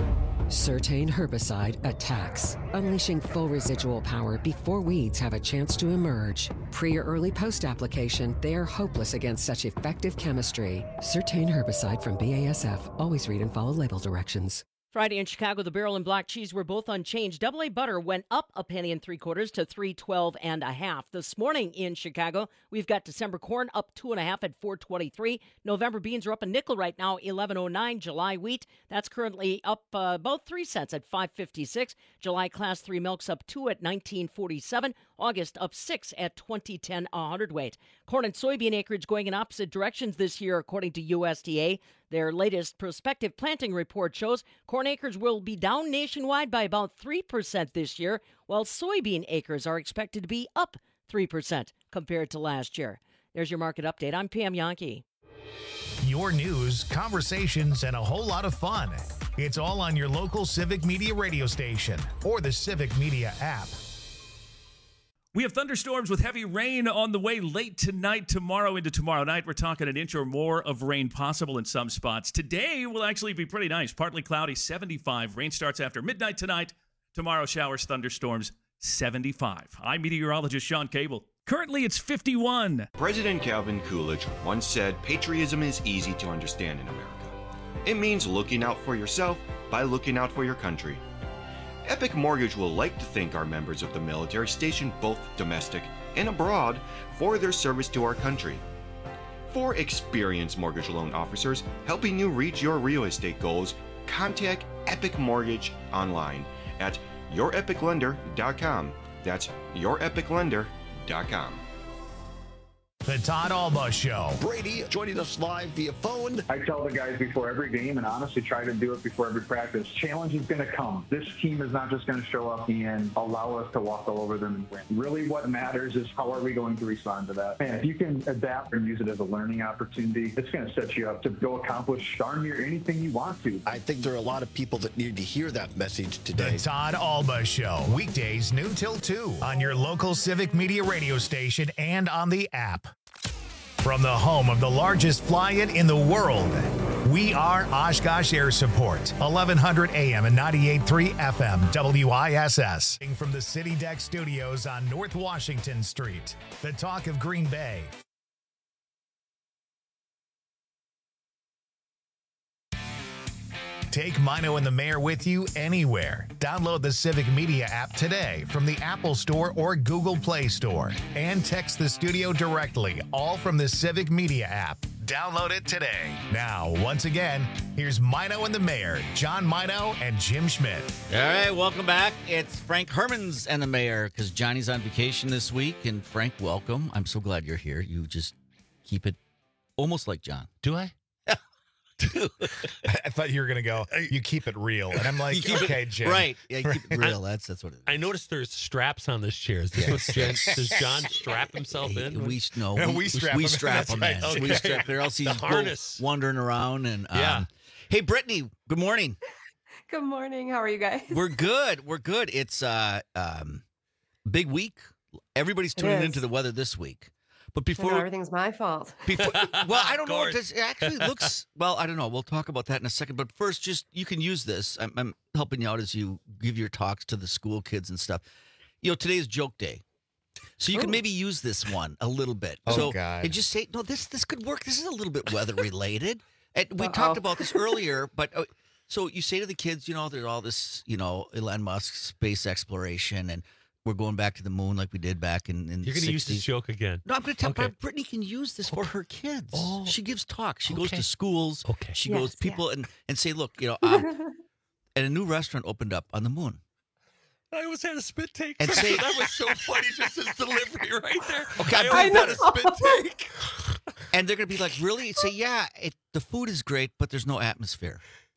Certain Herbicide attacks, unleashing full residual power before weeds have a chance to emerge. Pre or early post application, they are hopeless against such effective chemistry. Certain Herbicide from B A S F. Always read and follow label directions. Friday in Chicago, the barrel and block cheese were both unchanged. Double A butter went up a penny and three quarters to three twelve and a half. This morning in Chicago, we've got December corn up two and a half at four twenty-three. November beans are up a nickel right now, eleven oh nine. July wheat, that's currently up uh, about three cents at five fifty-six. July class three milks up two at nineteen forty-seven. August up six at twenty ten a hundredweight. Corn and soybean acreage going in opposite directions this year, according to U S D A. Their latest prospective planting report shows corn acres will be down nationwide by about three percent this year, while soybean acres are expected to be up three percent compared to last year. There's your market update. I'm Pam Yankee. Your news, conversations, and a whole lot of fun. It's all on your local Civic Media radio station or the Civic Media app. We have thunderstorms with heavy rain on the way late tonight, tomorrow into tomorrow night. We're talking an inch or more of rain possible in some spots. Today will actually be pretty nice. Partly cloudy, seventy-five. Rain starts after midnight tonight. Tomorrow, showers, thunderstorms, seventy-five. I'm meteorologist Sean Cable. Currently, it's fifty-one. President Calvin Coolidge once said, patriotism is easy to understand in America. It means looking out for yourself by looking out for your country. Epic Mortgage will like to thank our members of the military stationed both domestic and abroad for their service to our country. For experienced mortgage loan officers helping you reach your real estate goals, contact Epic Mortgage online at your epic lender dot com. That's your epic lender dot com. The Todd Alba Show. Brady joining us live via phone. I tell the guys before every game, and honestly try to do it before every practice, challenge is going to come. This team is not just going to show up and allow us to walk all over them and win. Really what matters is how are we going to respond to that. And if you can adapt and use it as a learning opportunity, it's going to set you up to go accomplish darn near anything you want to. I think there are a lot of people that need to hear that message today. The Todd Alba Show. Weekdays noon till two on your local Civic Media radio station and on the app. From the home of the largest fly-in in the world, we are Oshkosh Air Support, eleven hundred A M and ninety-eight point three F M, W I S S. From the City Deck Studios on North Washington Street, the talk of Green Bay. Take Mino and the Mayor with you anywhere. Download the Civic Media app today from the Apple Store or Google Play Store. And text the studio directly, all from the Civic Media app. Download it today. Now, once again, here's Mino and the Mayor, John Mino and Jim Schmidt. All right, welcome back. It's Frank Hermans and the Mayor because Johnny's on vacation this week. And Frank, welcome. I'm so glad you're here. You just keep it almost like John. Do I? I thought you were going to go, you keep it real. And I'm like, okay, it, Jim. Right. Yeah, you keep it real. That's that's what it is. I noticed there's straps on this chair. Is this what Jen, does John strap himself in? We no, No, we, we strap we him in. strap That's him right. in. Okay. We strap. Or else he's The harness. wandering around. And um, Yeah. Hey, Brittany. Good morning. Good morning. How are you guys? We're good. We're good. It's uh um big week. Everybody's tuning is. into the weather this week. But I know before everything's my fault. Before, well, I don't know. course. This, it actually looks well. I don't know. We'll talk about that in a second. But first, just you can use this. I'm, I'm helping you out as you give your talks to the school kids and stuff. You know, today is joke day, so you can Ooh. maybe use this one a little bit. Oh, so God. and just say, no, this this could work. This is a little bit weather related. And we Uh-oh. talked about this earlier, but uh, so you say to the kids, you know, there's all this, you know, Elon Musk space exploration and. We're going back to the moon like we did back in, in You're the going to use this sixties. joke again. No, I'm going to tell Okay. but Brittany can use this for her kids. Oh. She gives talks. She goes Okay. to schools. Okay. She Yes, goes people and, and say, look, you know, um, and a new restaurant opened up on the moon. I almost had a spit take. And say- that was so funny, just his delivery right there. Okay, I I almost know. had a spit take. And they're going to be like, really? Say, yeah, it, the food is great, but there's no atmosphere.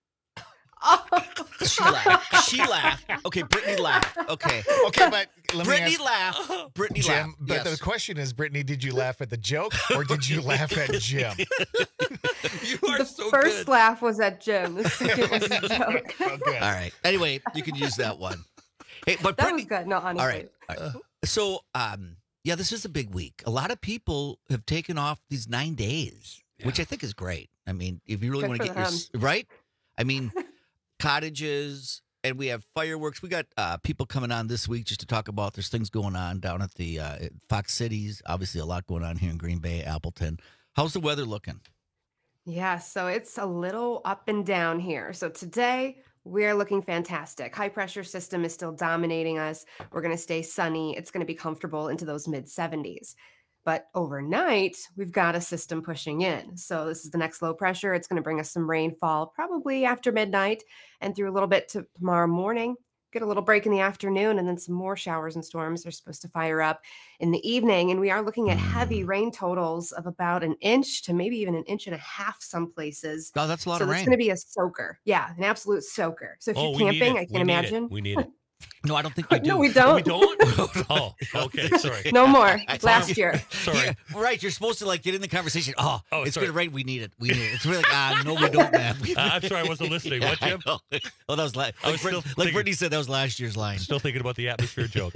She laughed. She laughed. Okay, Brittany laughed. Okay. Okay, but let me Brittany ask, laughed. Brittany Jim, laughed. but Yes. the question is, Brittany, did you laugh at the joke or did you laugh at Jim? You are The so first good. laugh was at Jim. The second was a joke. Oh, good. All right. Anyway, you can use that one. Hey, but That Brittany, was good. No, honestly. all right. All right. So, um, yeah, this is a big week. A lot of people have taken off these nine days, which I think is great. I mean, if you really Good want to for get your them. s- right, I mean, cottages, and we have fireworks. We got uh, people coming on this week just to talk about. There's things going on down at the uh, at Fox Cities. Obviously, a lot going on here in Green Bay, Appleton. How's the weather looking? Yeah, so it's a little up and down here. So today we're looking fantastic. High pressure system is still dominating us. We're going to stay sunny. It's going to be comfortable into those mid seventies. But overnight, we've got a system pushing in. So this is the next low pressure. It's going to bring us some rainfall probably after midnight and through a little bit to tomorrow morning. Get a little break in the afternoon, and then some more showers and storms are supposed to fire up in the evening. And we are looking at heavy rain totals of about an inch to maybe even an inch and a half some places. Oh, that's a lot so of it's rain. going to be a soaker. Yeah, an absolute soaker. So if Oh, you're we need camping, it. I can We need it. imagine. We need it. No, I don't think we do. No, we don't. We don't? Oh, okay. Sorry. No more. I- Last year. Sorry. Yeah, right. You're supposed to like get in the conversation. Oh, Oh, it's sorry. going to rain. We need it. We need it. It's really like, ah, no, we don't, man. We- Uh, I'm sorry, I wasn't listening. What, I Jim? know. Oh, that was last. I Like, was Brit- still like thinking- Brittany said, that was last year's line. Still thinking about the atmosphere joke.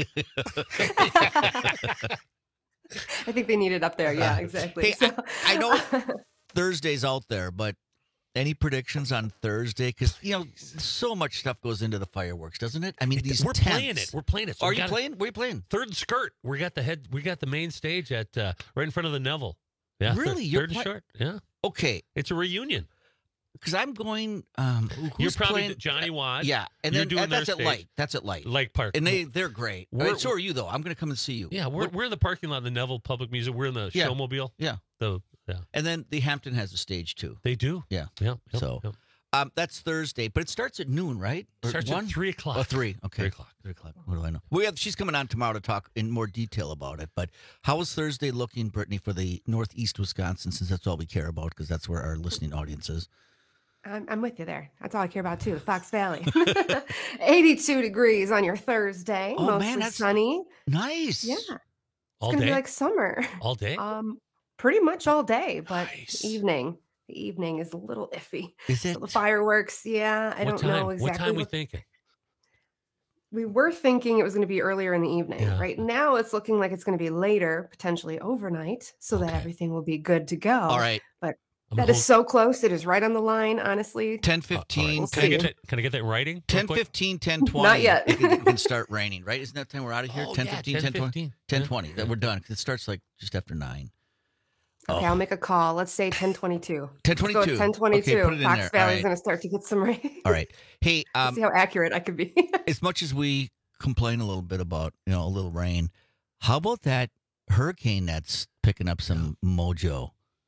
I think they need it up there. Yeah, exactly. Hey, So- I, I know Thursday's out there, but any predictions on Thursday? Because you know, so much stuff goes into the fireworks, doesn't it? I mean, these We're tents. playing it. We're playing it. So Are we you gotta- playing? Where are you playing? Third and skirt. We got the head. We got the main stage at uh, right in front of the Neville. Yeah. Really? Third, You're third and play- short. Yeah. Okay, It's a reunion. because I'm going. Um, who- You're who's probably playing? Johnny Watt. Yeah, and You're then doing that- that's their at stage. Light. That's at Light. Lake Park. And they they're great. We're- Right, so are you though. I'm going to come and see you. Yeah, we're we're in the parking lot of the Neville Public Museum. We're in the Yeah. Showmobile. Yeah. The yeah. And then the Hampton has a stage too. They do. Yeah. Yeah. Yep, So yep. um, that's Thursday, but it starts at noon, right? Or Starts one? at three o'clock. Oh, three. Okay. Three o'clock. Three o'clock. What do I know? We have. She's coming on tomorrow to talk in more detail about it. But how is Thursday looking, Brittany, for the Northeast Wisconsin? Since that's all we care about, because that's where our listening audience is. I'm, I'm with you there. That's all I care about too. The Fox Valley, eighty-two degrees on your Thursday. Oh, mostly man, that's sunny. Nice. Yeah, it's All gonna day. be like summer. All day. Um, pretty much all day, but Nice. the evening. The evening is a little iffy. Is So it? the fireworks, yeah, I what don't time? know exactly. What time we what- thinking? we were thinking it was going to be earlier in the evening. Yeah. Right now, it's looking like it's going to be later, potentially overnight, so that Okay. everything will be good to go. All right. But I'm that is hold- so close. It is right on the line, honestly. ten Uh, all right. fifteen. We'll Can I get see. that? Can I get that in writing? real ten quick? fifteen, ten twenty. Not yet. It can, it can start raining, right? Isn't that time we're out of here? Oh, ten yeah, fifteen, ten twenty. ten twenty. That we're done. 'Cause it starts like just after nine. Okay, Oh. I'll make a call. Let's say ten twenty-two. ten Let's go twenty-two. with ten twenty-two. Okay, put it in Fox there. All Valley's right. going to start to get some rain. All right. Hey, Let's um, see how accurate I could be. as much as we complain a little bit about, you know, a little rain, how about that hurricane that's picking up some mojo?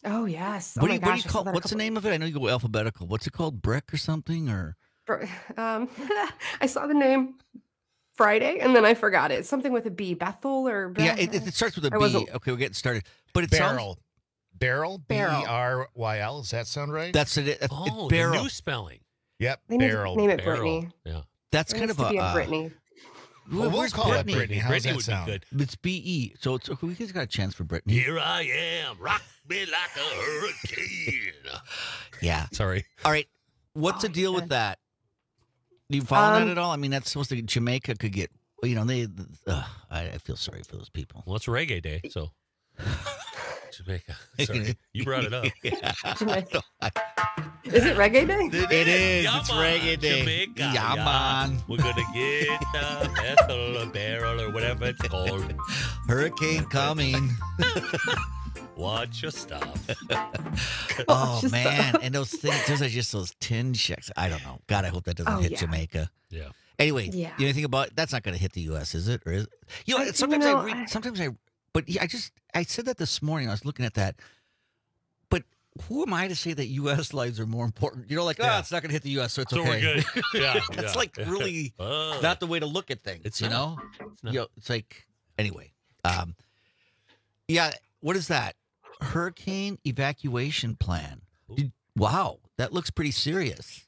Oh yes. What oh do you, my what do gosh, you I saw call? that a What's the couple- name of it? I know you go alphabetical. What's it called? Brick or something? Or Br- Um, I saw the name Friday and then I forgot it. Something with a B. Bethel or yeah, Beth- it, it starts with a I B. wasn't- Okay, we're getting started. But it's Barrel. Barrel. B E Barrel. R Y L. Does that sound right? That's it. it Oh, barrel. the new spelling. Yep. They need to Barrel. name it Barrel. Brittany. Yeah. That's It kind needs of to a. be a uh, Brittany. where- Well, we'll where's call it Brittany? Brittany. How's Brittany that would sound? be good. It's B E. So it's okay. We just got a chance for Brittany. Here I am, rock me like a hurricane. Yeah. Sorry. All right. What's Oh, the deal yeah. with that? Do you follow Um, that at all? I mean, that's supposed to. Jamaica could get. You know, they. Uh, I, I feel sorry for those people. Well, it's Reggae Day, so Jamaica. Sorry, you brought it up. Jamaica. Is it Reggae Day? It is. Yeah, It's man. Reggae Day. Jamaica. Yeah, man. We're gonna get a Bethel, a barrel, or whatever it's called. Hurricane coming. Watch your stuff. Oh Just, uh, man, and those things. Those are just those tin shacks. I don't know. God, I hope that doesn't Oh, hit yeah. Jamaica. Yeah. Anyway, Yeah. you know anything about that's not going to hit the U S, is it? Or is it? You know, I- you sometimes know, I read. I- Sometimes I. But yeah, I just I said that this morning. I was looking at that. But who am I to say that U S lives are more important? You know, like, Yeah. oh, it's not going to hit the U S, so it's So okay. we're good. Yeah. That's yeah. like really Uh, not the way to look at things. It's you not. know, It's not. you know, it's like anyway. Um, yeah, what is that? Hurricane evacuation plan. Did- wow, that looks pretty serious.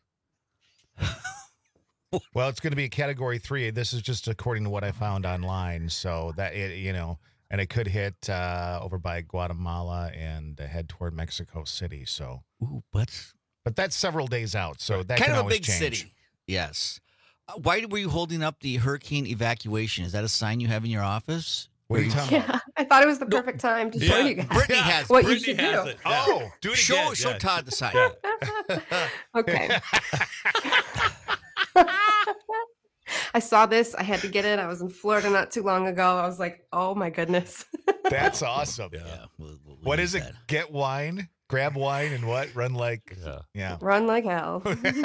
Well, it's going to be a category three. This is just according to what I found online. So that it, you know, and it could hit uh, over by Guatemala and uh, head toward Mexico City. So, Ooh, but but that's several days out. So that kind can of a always big change. city. Yes. Uh, why were you holding up the hurricane evacuation? Is that a sign you have in your office? What are you talking about? Yeah, I thought it was the perfect time to show Yeah. you guys Brittany has. what Brittany you should has do. it. Yeah. Oh, do it Show again. show yeah. Todd the sign. Okay. I saw this. I had to get it. I was in Florida not too long ago. I was like, oh my goodness. That's awesome. Yeah. we'll- we'll What use is it? that. Get wine, grab wine, and what? Run like Yeah. yeah. Run like hell.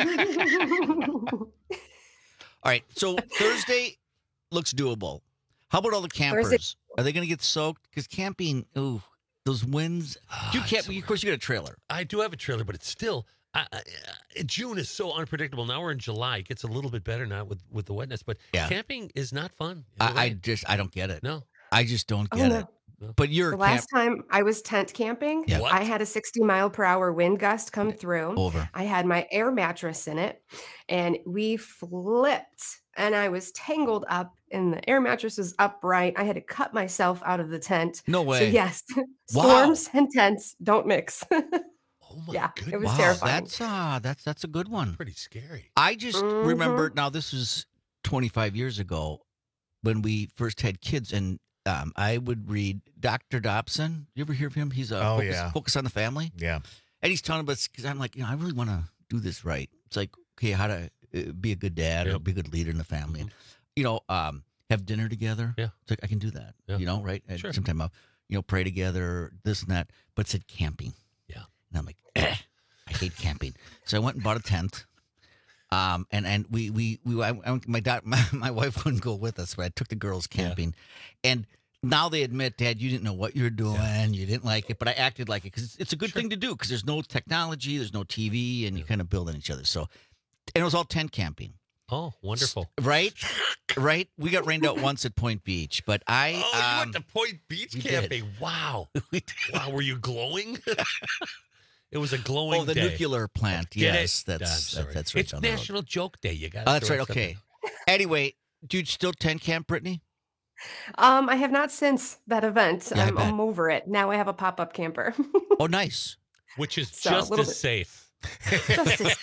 All right. So Thursday looks doable. How about all the campers? Thursday- Are they going to get soaked? Because camping, ooh, those winds. You Ah, can't. it's- Of course, you got a trailer. I do have a trailer, but it's still. I, I, I- June is so unpredictable. Now we're in July. It gets a little bit better now with, with the wetness, but Yeah. camping is not fun. in the I, I rain. just I don't get it. no. I just don't Oh, get no. it. But you're The a camp last time I was tent camping, Yeah. What? I had a sixty mile per hour wind gust come through. over. I had my air mattress in it and we flipped and I was tangled up and the air mattress was upright. I had to cut myself out of the tent. No So way. yes, Wow. storms and tents don't mix. Oh my Yeah, goodness. it was Wow, terrifying. that's uh that's that's a good one. Pretty scary. I just Mhm. remember now this was twenty-five years ago when we first had kids and um, I would read Doctor Dobson. You ever hear of him? He's a Oh, focus, yeah. focus on the family. Yeah. And he's telling us because I'm like, you know, I really want to do this right. It's like, okay, how to uh, be a good dad or Yep. be a good leader in the family. And, you know, um, have dinner together. Yeah. It's like I can do that. Yeah. You know, right? At Sure. some time, I'll, you know, pray together, this and that. But it said camping. Yeah. And I'm like, eh, I hate camping. So I went and bought a tent. Um, and, and we, we, we, I, I, my, dad, my, my wife wouldn't go with us, but I took the girls camping. And now they admit, Dad, you didn't know what you were doing. You didn't like it, but I acted like it because it's, it's a good Sure. thing to do because there's no technology, there's no T V, and you kind of build on each other. So, and it was all tent camping, Oh, wonderful. right? Right? We got rained out once at Point Beach, but I. Oh, you um, went to Point Beach we did. camping. Wow. Wow, were you glowing? It was a glowing Oh, the day. nuclear plant. Get it? Yes, that's I'm that- sorry. that's right. It's down the road. National Joke Day. You got. Oh, that's right. Okay. Anyway, do you still tent camp, Brittany? Um, I have not since that event. Yeah, I I'm, bet. I'm over it. Now I have a pop up camper. Oh, nice. Which is So, a just little as bit- safe. Just as-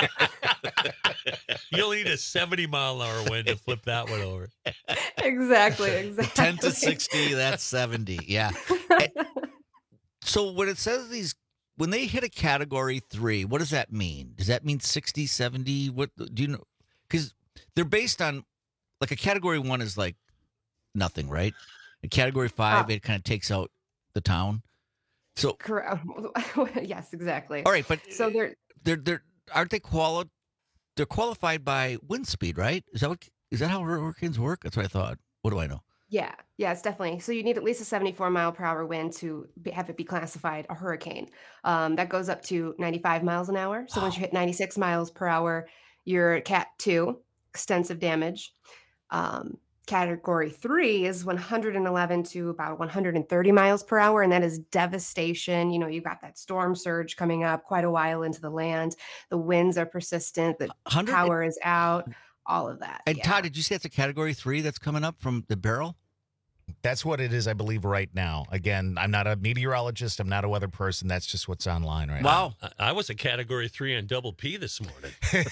You'll need a seventy mile an hour wind to flip that one over. exactly, exactly. ten to sixty, that's seventy. Yeah. Eh, So when it says these, when they hit a category three, what does that mean? Does that mean sixty, seventy? What do you know? Because they're based on, like a category one is like nothing, right? A category five, Uh, it kind of takes out the town. So, Correct. Yes, exactly. all right, but So they're they're, they're, aren't they quali- They're qualified by wind speed, right? Is that what, is that how hurricanes work? That's what I thought. What do I know? Yeah, yeah, it's definitely. So you need at least a seventy-four mile per hour wind to be, have it be classified a hurricane. Um, that goes up to ninety-five miles an hour. So once you hit ninety-six miles per hour, you're Cat two, extensive damage. Um, category three is one hundred eleven to about one hundred thirty miles per hour, and that is devastation. You know, you've got that storm surge coming up quite a while into the land. The winds are persistent. The power is out. All of that. And yeah. Todd, did you say that's a category three that's coming up from the barrel? That's what it is, I believe, right now. Again, I'm not a meteorologist. I'm not a weather person. That's just what's online right wow. now. Wow. I was a category three on Double P this morning.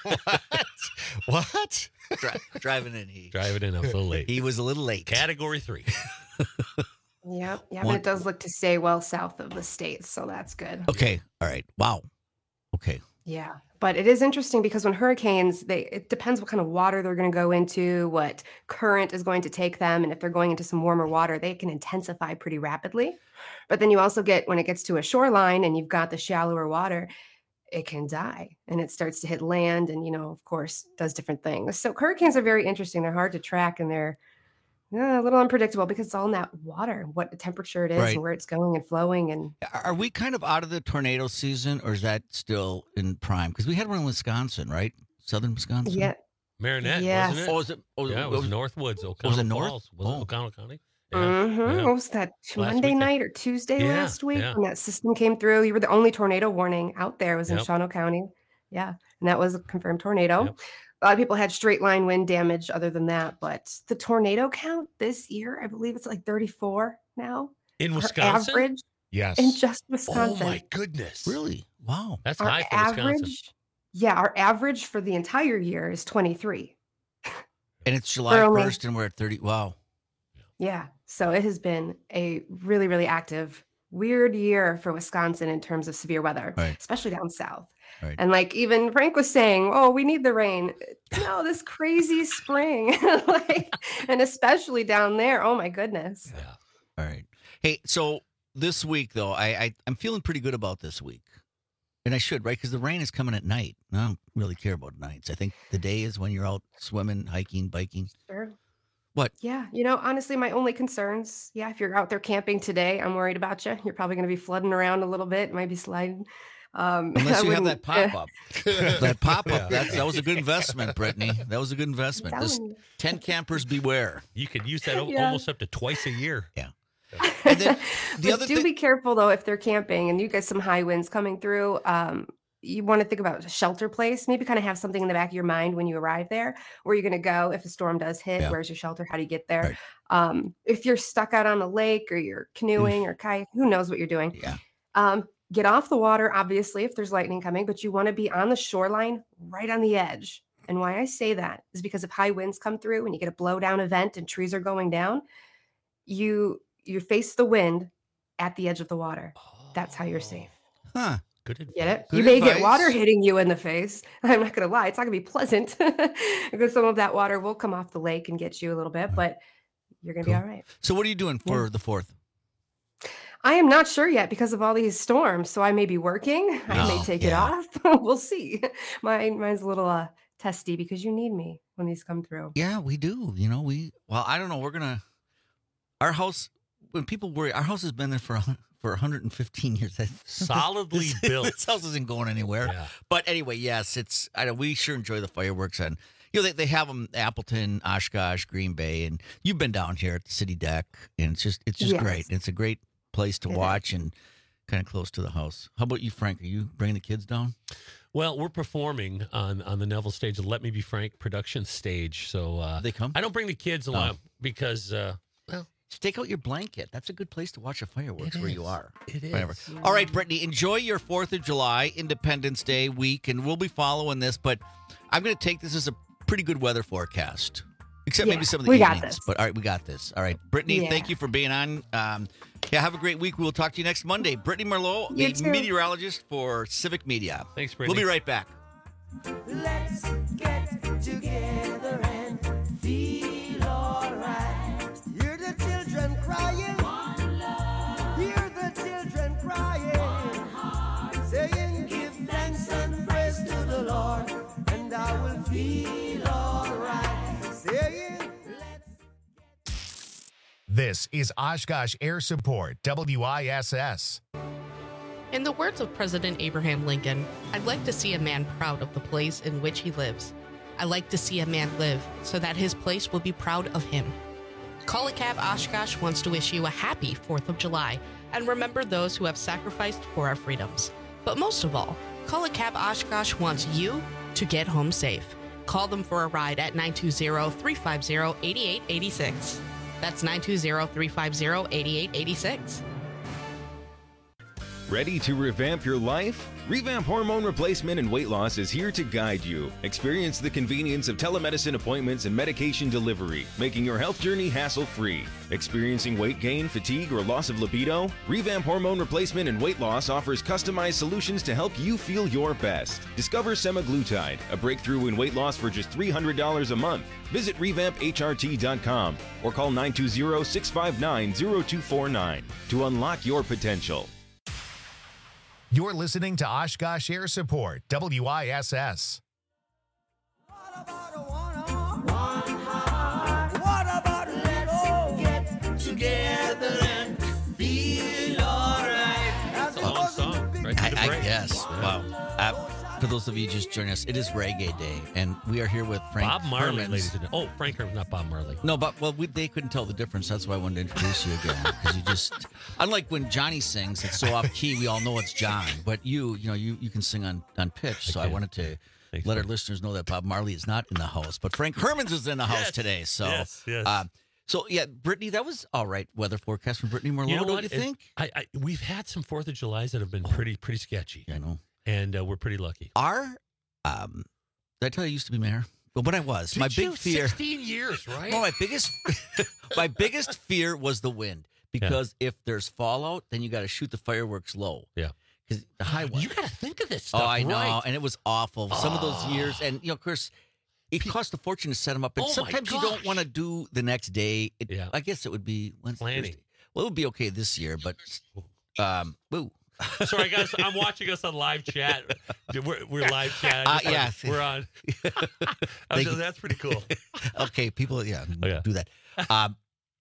what? what? Dri- driving in. He, driving in. I was a little late. He was a little late. Category three. Yep. Yeah, but it does look to stay well south of the states, so that's good. Okay. All right. Wow. Okay. Yeah. But it is interesting because when hurricanes, they it depends what kind of water they're going to go into, what current is going to take them, and if they're going into some warmer water, they can intensify pretty rapidly. But then you also get, when it gets to a shoreline and you've got the shallower water, it can die and it starts to hit land and, you know, of course, does different things. So hurricanes are very interesting. They're hard to track and they're uh, a little unpredictable because it's all in that water, what the temperature it is Right. and where it's going and flowing. And Are we kind of out of the tornado season, or is that still in prime? Because we had one in Wisconsin, right? Southern Wisconsin. yeah, Marinette, Yes. wasn't it? Oh, was it? Oh, yeah, it was Northwoods, O'Connell was it North? Falls. Was it Oh. O'Connell County? Yeah. Mhm. yeah. What was that? Monday weekend. night or Tuesday Yeah, last week yeah. when that system came through? You were the only tornado warning out there. It was in Yep. Shawano County. Yeah, and that was a confirmed tornado. Yep. A lot of people had straight line wind damage other than that, but the tornado count this year, I believe it's like thirty-four now. In Our Wisconsin? average Yes. in just Oh, Wisconsin. my goodness. Really? Wow. That's Our high for Wisconsin. average, yeah, our average for the entire year is twenty-three. And it's July We're only- first, and we're at thirty. Wow. Yeah. So it has been a really, really active, weird year for Wisconsin in terms of severe weather, Right. especially down south. Right. And like even Frank was saying, oh, we need the rain. No, this crazy spring. like, and especially down there. Oh my goodness. Yeah. All right. Hey, so this week though, I, I I'm feeling pretty good about this week, and I should, right? Because the rain is coming at night. And I don't really care about nights. I think the day is when you're out swimming, hiking, biking. Sure. What? Yeah. You know, honestly, my only concerns, yeah, if you're out there camping today, I'm worried about you. You're probably going to be flooding around a little bit, might be sliding. Um, Unless I you have that wouldn't- pop up. that pop up. That, that was a good investment, Brittany. That was a good investment. I'm This telling you. ten campers beware. You could use that o- Yeah. almost up to twice a year. Yeah. And then the But other do thing, be careful though if they're camping and you get some high winds coming through. Um, you want to think about a shelter place. Maybe kind of have something in the back of your mind when you arrive there, where you're going to go if a storm does hit. Yeah. Where's your shelter? How do you get there? Right. Um, if you're stuck out on a lake or you're canoeing or kayak, who knows what you're doing? Yeah. Um, get off the water, obviously, if there's lightning coming, but you want to be on the shoreline, right on the edge. And why I say that is because if high winds come through and you get a blowdown event and trees are going down, you you face the wind at the edge of the water. That's how you're safe. huh? Good advice. Get it? Good you may get water advice. hitting you in the face. I'm not going to lie. It's not going to be pleasant because some of that water will come off the lake and get you a little bit, but you're going to Cool. be all right. So what are you doing for the fourth? I am not sure yet because of all these storms. So I may be working. I may Oh, take yeah. it off. We'll see. Mine, mine's a little uh, testy because you need me when these come through. Yeah, we do. You know, we well, I don't know. We're gonna our house. When people worry, our house has been there for a hun- for one hundred fifteen years. That- Solidly this, built. This house isn't going anywhere. Yeah. But anyway, yes, it's. I know we sure enjoy the fireworks, and you know they, they have them Appleton, Oshkosh, Green Bay, and you've been down here at the city deck, and it's just it's just Yes. great. It's a great place to It watch and kind of close to the house. How about you, Frank? Are you bringing the kids down? Well, we're performing on, on the Neville stage, the Let Me Be Frank production stage. So uh, They come. I don't bring the kids along because, uh, well, Take out your blanket. That's a good place to watch the fireworks It where you is. are. It is. Whatever. All right, Brittany, enjoy your fourth of July, Independence Day week, and we'll be following this, but I'm going to take this as a pretty good weather forecast, except Yeah, maybe some of the we got evenings. this. But all right, we got this. All right, Brittany, Yeah. thank you for being on. Um, yeah, have a great week. We'll talk to you next Monday. Brittany Merlot, You the too. meteorologist for Civic Media. Thanks, Brittany. We'll be right back. Let's get together and feel alright. Hear the children crying. Hear the children crying. Saying, give thanks and praise to the Lord, and I will feel alright. Saying, let's This is Oshkosh Air Support, W I S S. In the words of President Abraham Lincoln, I'd like to see a man proud of the place in which he lives. I like to see a man live so that his place will be proud of him. Call a Cab Oshkosh wants to wish you a happy fourth of July and remember those who have sacrificed for our freedoms. But most of all, Call a Cab Oshkosh wants you to get home safe. Call them for a ride at nine two zero, three five zero, eight eight eight six. That's nine two zero, three five zero, eight eight eight six. Ready to revamp your life? Revamp Hormone Replacement and Weight Loss is here to guide you. Experience the convenience of telemedicine appointments and medication delivery, making your health journey hassle-free. Experiencing weight gain, fatigue, or loss of libido? Revamp Hormone Replacement and Weight Loss offers customized solutions to help you feel your best. Discover semaglutide, a breakthrough in weight loss for just three hundred dollars a month. Visit revamp H R T dot com or call nine two zero, six five nine, zero two four nine to unlock your potential. You're listening to Oshkosh Air Support, W I S S. What about let's get together and feel alright? It's a long song. Right I, to the I break. guess. Wow. Uh, for those of you just joining us, it is Reggae Day, and we are here with Frank Bob Marley, Hermans. ladies and gentlemen. Oh, Frank Hermans, not Bob Marley. No, but well, we, they couldn't tell the difference. That's why I wanted to introduce you again, because you just, unlike when Johnny sings, it's so off key, we all know it's John. But you, you know, you, you can sing on, on pitch. So I, I wanted to Thanks, let man. our listeners know that Bob Marley is not in the house, but Frank Hermans is in the house yes. today. So, yes, yes. Uh, so yeah, Brittany, that was all right weather forecast from Brittany Merlot. You know don't what? you It- think? I, I we've had some Fourth of Julys that have been pretty pretty sketchy. I know, and uh, we're pretty lucky. Our, um, did I tell you I used to be mayor? Well, when I was, Did my you? big fear. Sixteen years, right? Well, my biggest, my biggest fear was the wind, because if there's fallout, then you got to shoot the fireworks low. Yeah, because the high one. You got to think of this stuff. Oh, I know, right. and it was awful. Some of those Oh. years, and you know, of course, it cost a fortune to set them up. And Oh, my sometimes you don't gosh. want to do the next day. It, Yeah. I guess it would be Wednesday. Planning. Thursday. Well, it would be okay this year, but um, woo. Sorry, guys. I'm watching us on live chat. We're, we're live chat. Uh, Just yeah. We're on. I was just- that's pretty cool. Okay, people, yeah, Oh, yeah. do that. Um,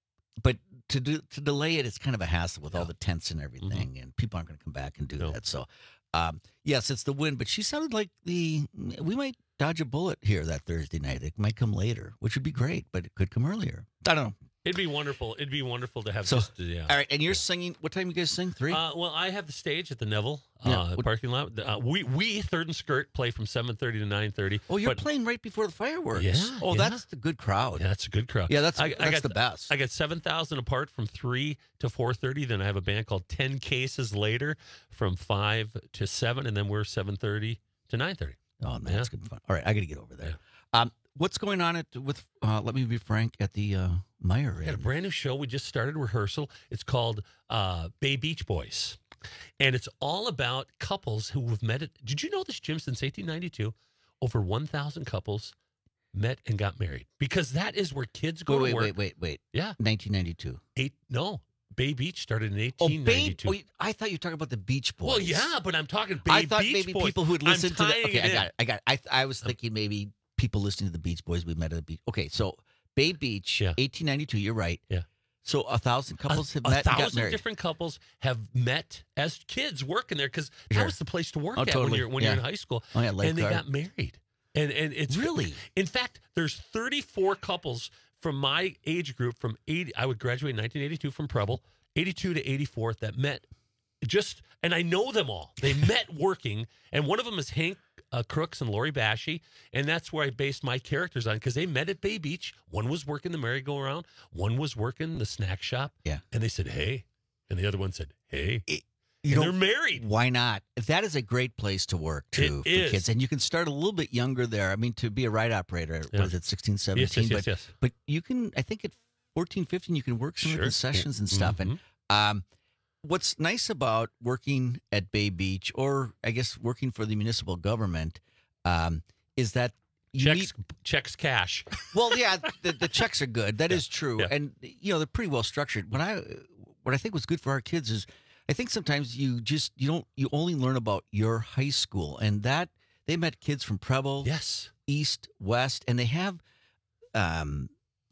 but to do to delay it, it's kind of a hassle with all the tents and everything, Mm-hmm. and people aren't going to come back and do that. So, um, yes, it's the wind. But she sounded like the we might dodge a bullet here that Thursday night. It might come later, which would be great, but it could come earlier. I don't know. It'd be wonderful. It'd be wonderful to have So, just, uh, yeah. all right, and you're singing. What time you guys sing? Three. Uh, well, I have the stage at the Neville Yeah, uh, what- parking lot. Uh, we we Third and Skirt play from seven thirty to nine thirty. oh, you're but, playing right before the fireworks. Yeah. Oh, yeah. that's the good crowd. Yeah, that's a good crowd. Yeah, that's I, that's I got the best. I got seven thousand apart from three to four thirty. Then I have a band called Ten Cases Later from five to seven, and then we're seven thirty to nine thirty. Oh, man, Yeah. that's good fun. All right, I got to get over there. Um, what's going on at with? Uh, let me be frank. At the uh, Meyer. We got a brand new show. We just started rehearsal. It's called uh, Bay Beach Boys, and it's all about couples who have met. It. Did you know this, Jim? Since eighteen ninety-two, over one thousand couples met and got married, because that is where kids go Wait, to wait, work. wait, wait, wait. Yeah, nineteen ninety-two. Eight. No, Bay Beach started in Oh, eighteen Bay, ninety-two. oh, I thought you were talking about the Beach Boys. Well, yeah, but I'm talking Bay I thought Beach maybe Boys. people who had I'm listened to the. tying Okay, it I in. got it. I got it. I I was thinking maybe people listening to the Beach Boys we met at the beach. Okay, so Bay Beach, Yeah. eighteen ninety-two. You're right. Yeah. So a thousand couples have a met and got thousand married. different couples have met as kids working there, because that Sure. was the place to work Oh, at when totally. you're when Yeah. you're in high school. Oh, yeah, and they lifeguard. got married. And and it's Really? In fact, there's thirty-four couples from my age group from eighty. I would graduate in nineteen eighty-two from Preble, eighty-two to eighty-four that met just, and I know them all. They met working, and one of them is Hank uh, Crooks and Lori Bashy, and that's where I based my characters on, because they met at Bay Beach. One was working the merry-go-round, one was working the snack shop. Yeah. And they said, hey. And the other one said, hey. you and know, they're married. Why not? That is a great place to work too It for is. kids, and you can start a little bit younger there. I mean, to be a ride operator, Yeah. what is it, sixteen, seventeen? yes, yes, but yes. but you can, I think at fourteen, fifteen, you can work some of the Sure. concessions and stuff. And um, what's nice about working at Bay Beach, or I guess working for the municipal government, um, is that you Checks, meet. checks cash. Well, yeah, the, the checks are good. That is true, Yeah. and you know they're pretty well structured. What I what I think was good for our kids is, I think sometimes you just you don't you only learn about your high school, and that they met kids from Preble, yes, East, West, and they have um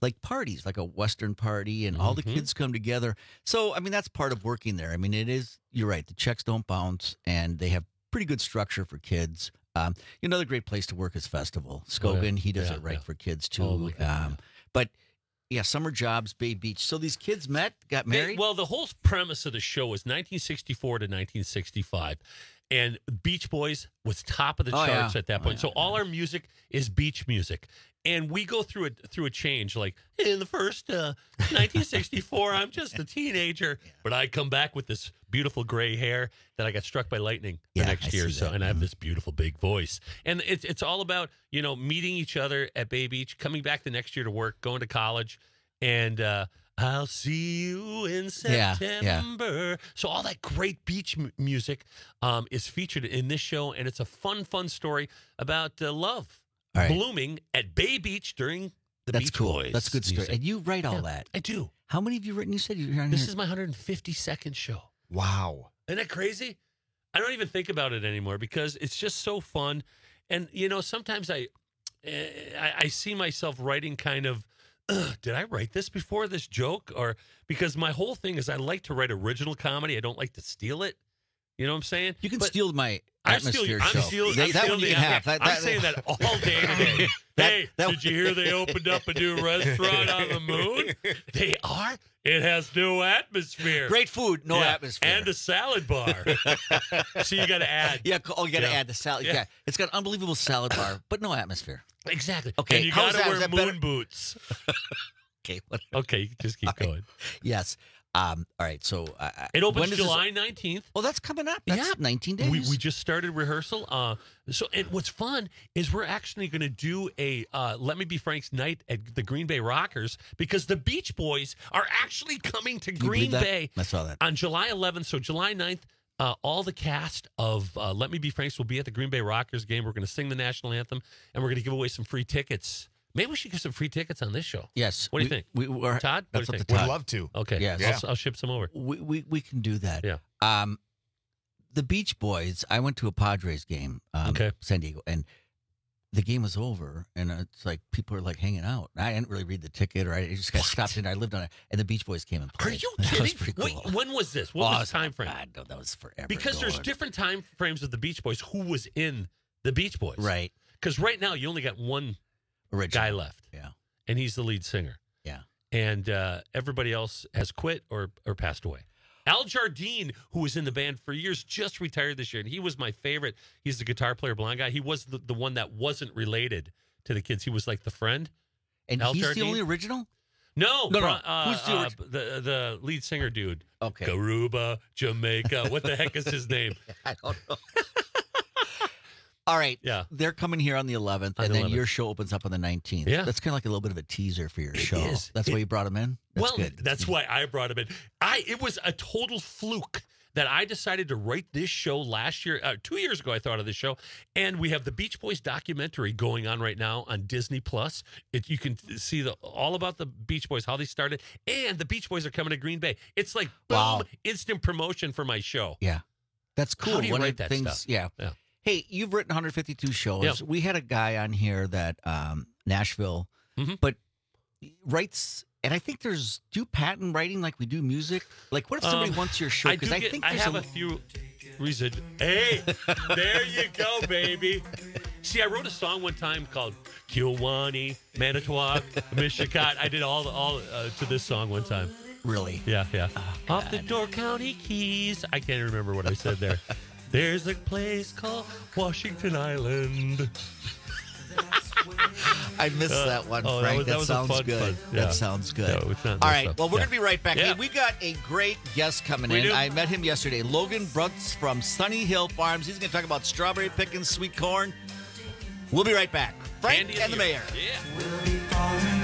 like parties, like a Western party, and all the Mhm. kids come together. So, I mean, that's part of working there. I mean, it is, you're right, the checks don't bounce, and they have pretty good structure for kids. Um, another great place to work is Festival. Scogan, he does Yeah, it right yeah. for kids too. Oh, my God, um, but yeah, summer jobs, Bay Beach. So these kids met, got They- married. well, the whole premise of the show was nineteen sixty-four to nineteen sixty-five. And Beach Boys was top of the Oh, charts yeah. at that Oh, point. yeah, so all our music is beach music. And we go through a through a change. Like in the first uh, nineteen sixty-four, I'm just a teenager, but I come back with this beautiful gray hair that I got struck by lightning the Yeah, next I year. see So, that. and I have this beautiful big voice. And it's it's all about you know meeting each other at Bay Beach, coming back the next year to work, going to college, and uh, I'll see you in Yeah, September. yeah. So all that great beach m- music um, is featured in this show, and it's a fun, fun story about uh, love All right. blooming at Bay Beach during the That's Beach cool. Boys. That's good story. music. And you write all Yeah, that. I do. How many have you written? You said you're on This here. is my one hundred fifty-second show. Wow. Isn't that crazy? I don't even think about it anymore because it's just so fun. And, you know, sometimes I, eh, I, I see myself writing kind of, "Ugh, did I write this before, this joke? Or because my whole thing is I like to write original comedy. I don't like to steal it. You know what I'm saying? You can But steal my I steal, atmosphere I'm show. stealing, They- I'm that stealing one you the can have. atmosphere. That- I'm that- saying that all day today. That- hey, that- did you hear they opened up a new restaurant on the moon? They are. It has no atmosphere. Great food, no Yeah, atmosphere. and a salad bar. So you got to add. Yeah, oh, you got to Yeah. add the salad. Yeah. Yeah. It's got an unbelievable salad bar, but no atmosphere. Exactly. Okay, And you how's got to that? Is wear that moon better? boots. Okay. What? Okay, you just keep going. Yes. Um. All right. So uh, It opens when does this- July nineteenth. Well, that's coming up. That's Yeah. nineteen days. We, we just started rehearsal. Uh, so and what's fun is we're actually going to do a uh, Let Me Be Frank's night at the Green Bay Rockers because the Beach Boys are actually coming to Can you Green believe that? Bay I saw that. on July eleventh. So July ninth, uh, all the cast of uh, Let Me Be Frank's will be at the Green Bay Rockers game. We're going to sing the national anthem and we're going to give away some free tickets. Maybe we should give some free tickets on this show. Yes. What do you we- think? We, we're, Todd? What That's do you up think? to Would Todd. love to. Okay. Yes. I'll, Yeah. I'll ship some over. We, we we can do that. Yeah. Um, the Beach Boys. I went to a Padres game. Um, Okay. San Diego, and the game was over, and it's like people are like hanging out. I didn't really read the ticket, or I just got stopped in. I lived on it, and the Beach Boys came and Are played. you That was kidding? pretty cool. Wait, when was this? What Oh, was it's- the time frame? God, no, that was forever. Because there's ago. different time frames of the Beach Boys. Who was in the Beach Boys? Right. Because right now you only got one Original. guy left. Yeah. And he's the lead singer. Yeah. And uh, everybody else has quit or or passed away. Al Jardine, who was in the band for years, just retired this year, and he was my favorite. He's the guitar player, blonde guy. He was the, the one that wasn't related to the kids. He was like the friend. And Al he's Jardine. the only original. No, No, no. Bron- Uh, Who's the uh, orig- the the lead singer dude? Okay. Garuba, Jamaica. What the heck is his name? I don't know. All right. Yeah. They're coming here on the eleventh, On and the then eleventh. your show opens up on the nineteenth. Yeah. That's kind of like a little bit of a teaser for your show. is. That's It- why you brought him in. That's well, good. that's why I brought him in. I it was a total fluke that I decided to write this show last year. Uh, two years ago, I thought of this show, and we have the Beach Boys documentary going on right now on Disney Plus. It, you can see the all about the Beach Boys, how they started, and the Beach Boys are coming to Green Bay. It's like boom, Wow. instant promotion for my show. Yeah. That's cool. How do you One of write the that things, stuff? Yeah. Yeah. Hey, you've written one hundred fifty-two shows. Yeah. We had a guy on here that um, Nashville, Mhm. but writes, and I think there's do patent writing like we do music. Like, what if somebody Um, wants your show? I, Because do I, get- think I there's have a, a few residual. Hey, there you go, baby. See, I wrote a song one time called Kiowani, Manitowoc, Michigan. I did all the, all uh, to this song one time. really. Yeah, yeah. Off the Door County Keys. I can't remember what I said there. There's a place called Washington Island. I missed Uh, that one, oh, that Frank. was- that that was a sounds fun- good. fun- yeah. That sounds good. No, it's not All messed right. up. Well, we're Yeah. going to be right back. Yeah. Hey, we got a great guest coming We in. do. I met him yesterday. Logan Brutz from Sunny Hill Farms. He's going to talk about strawberry picking, sweet corn. We'll be right back. Frank Andy and the year. mayor. Yeah.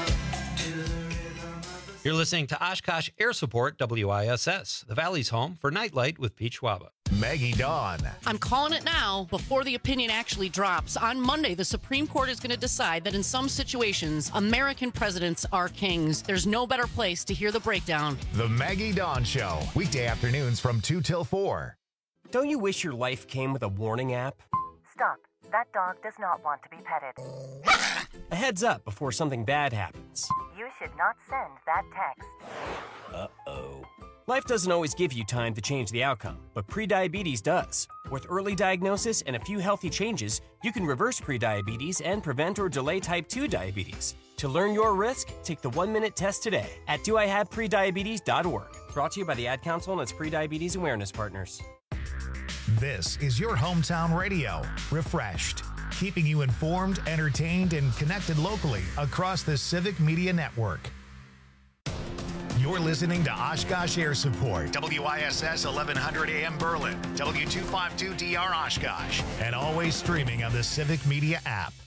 You're listening to Oshkosh Air Support, W I S S, the Valley's home for Nightlight with Peach Waba. Maggie Dawn. I'm calling it now before the opinion actually drops. On Monday, the Supreme Court is going to decide that in some situations, American presidents are kings. There's no better place to hear the breakdown. The Maggie Dawn Show. Weekday afternoons from two till four. Don't you wish your life came with a warning app? Stop. That dog does not want to be petted. A heads up before something bad happens. You should not send that text. Uh-oh. Life doesn't always give you time to change the outcome, but prediabetes does. With early diagnosis and a few healthy changes, you can reverse prediabetes and prevent or delay type two diabetes. To learn your risk, take the one-minute test today at do I have prediabetes dot org. Brought to you by the Ad Council and its Prediabetes Awareness Partners. This is your hometown radio, Refreshed, keeping you informed, entertained, and connected locally across the Civic Media Network. You're listening to Oshkosh Air Support, W I S S eleven hundred A M Berlin, W two fifty-two D R Oshkosh, and always streaming on the Civic Media app.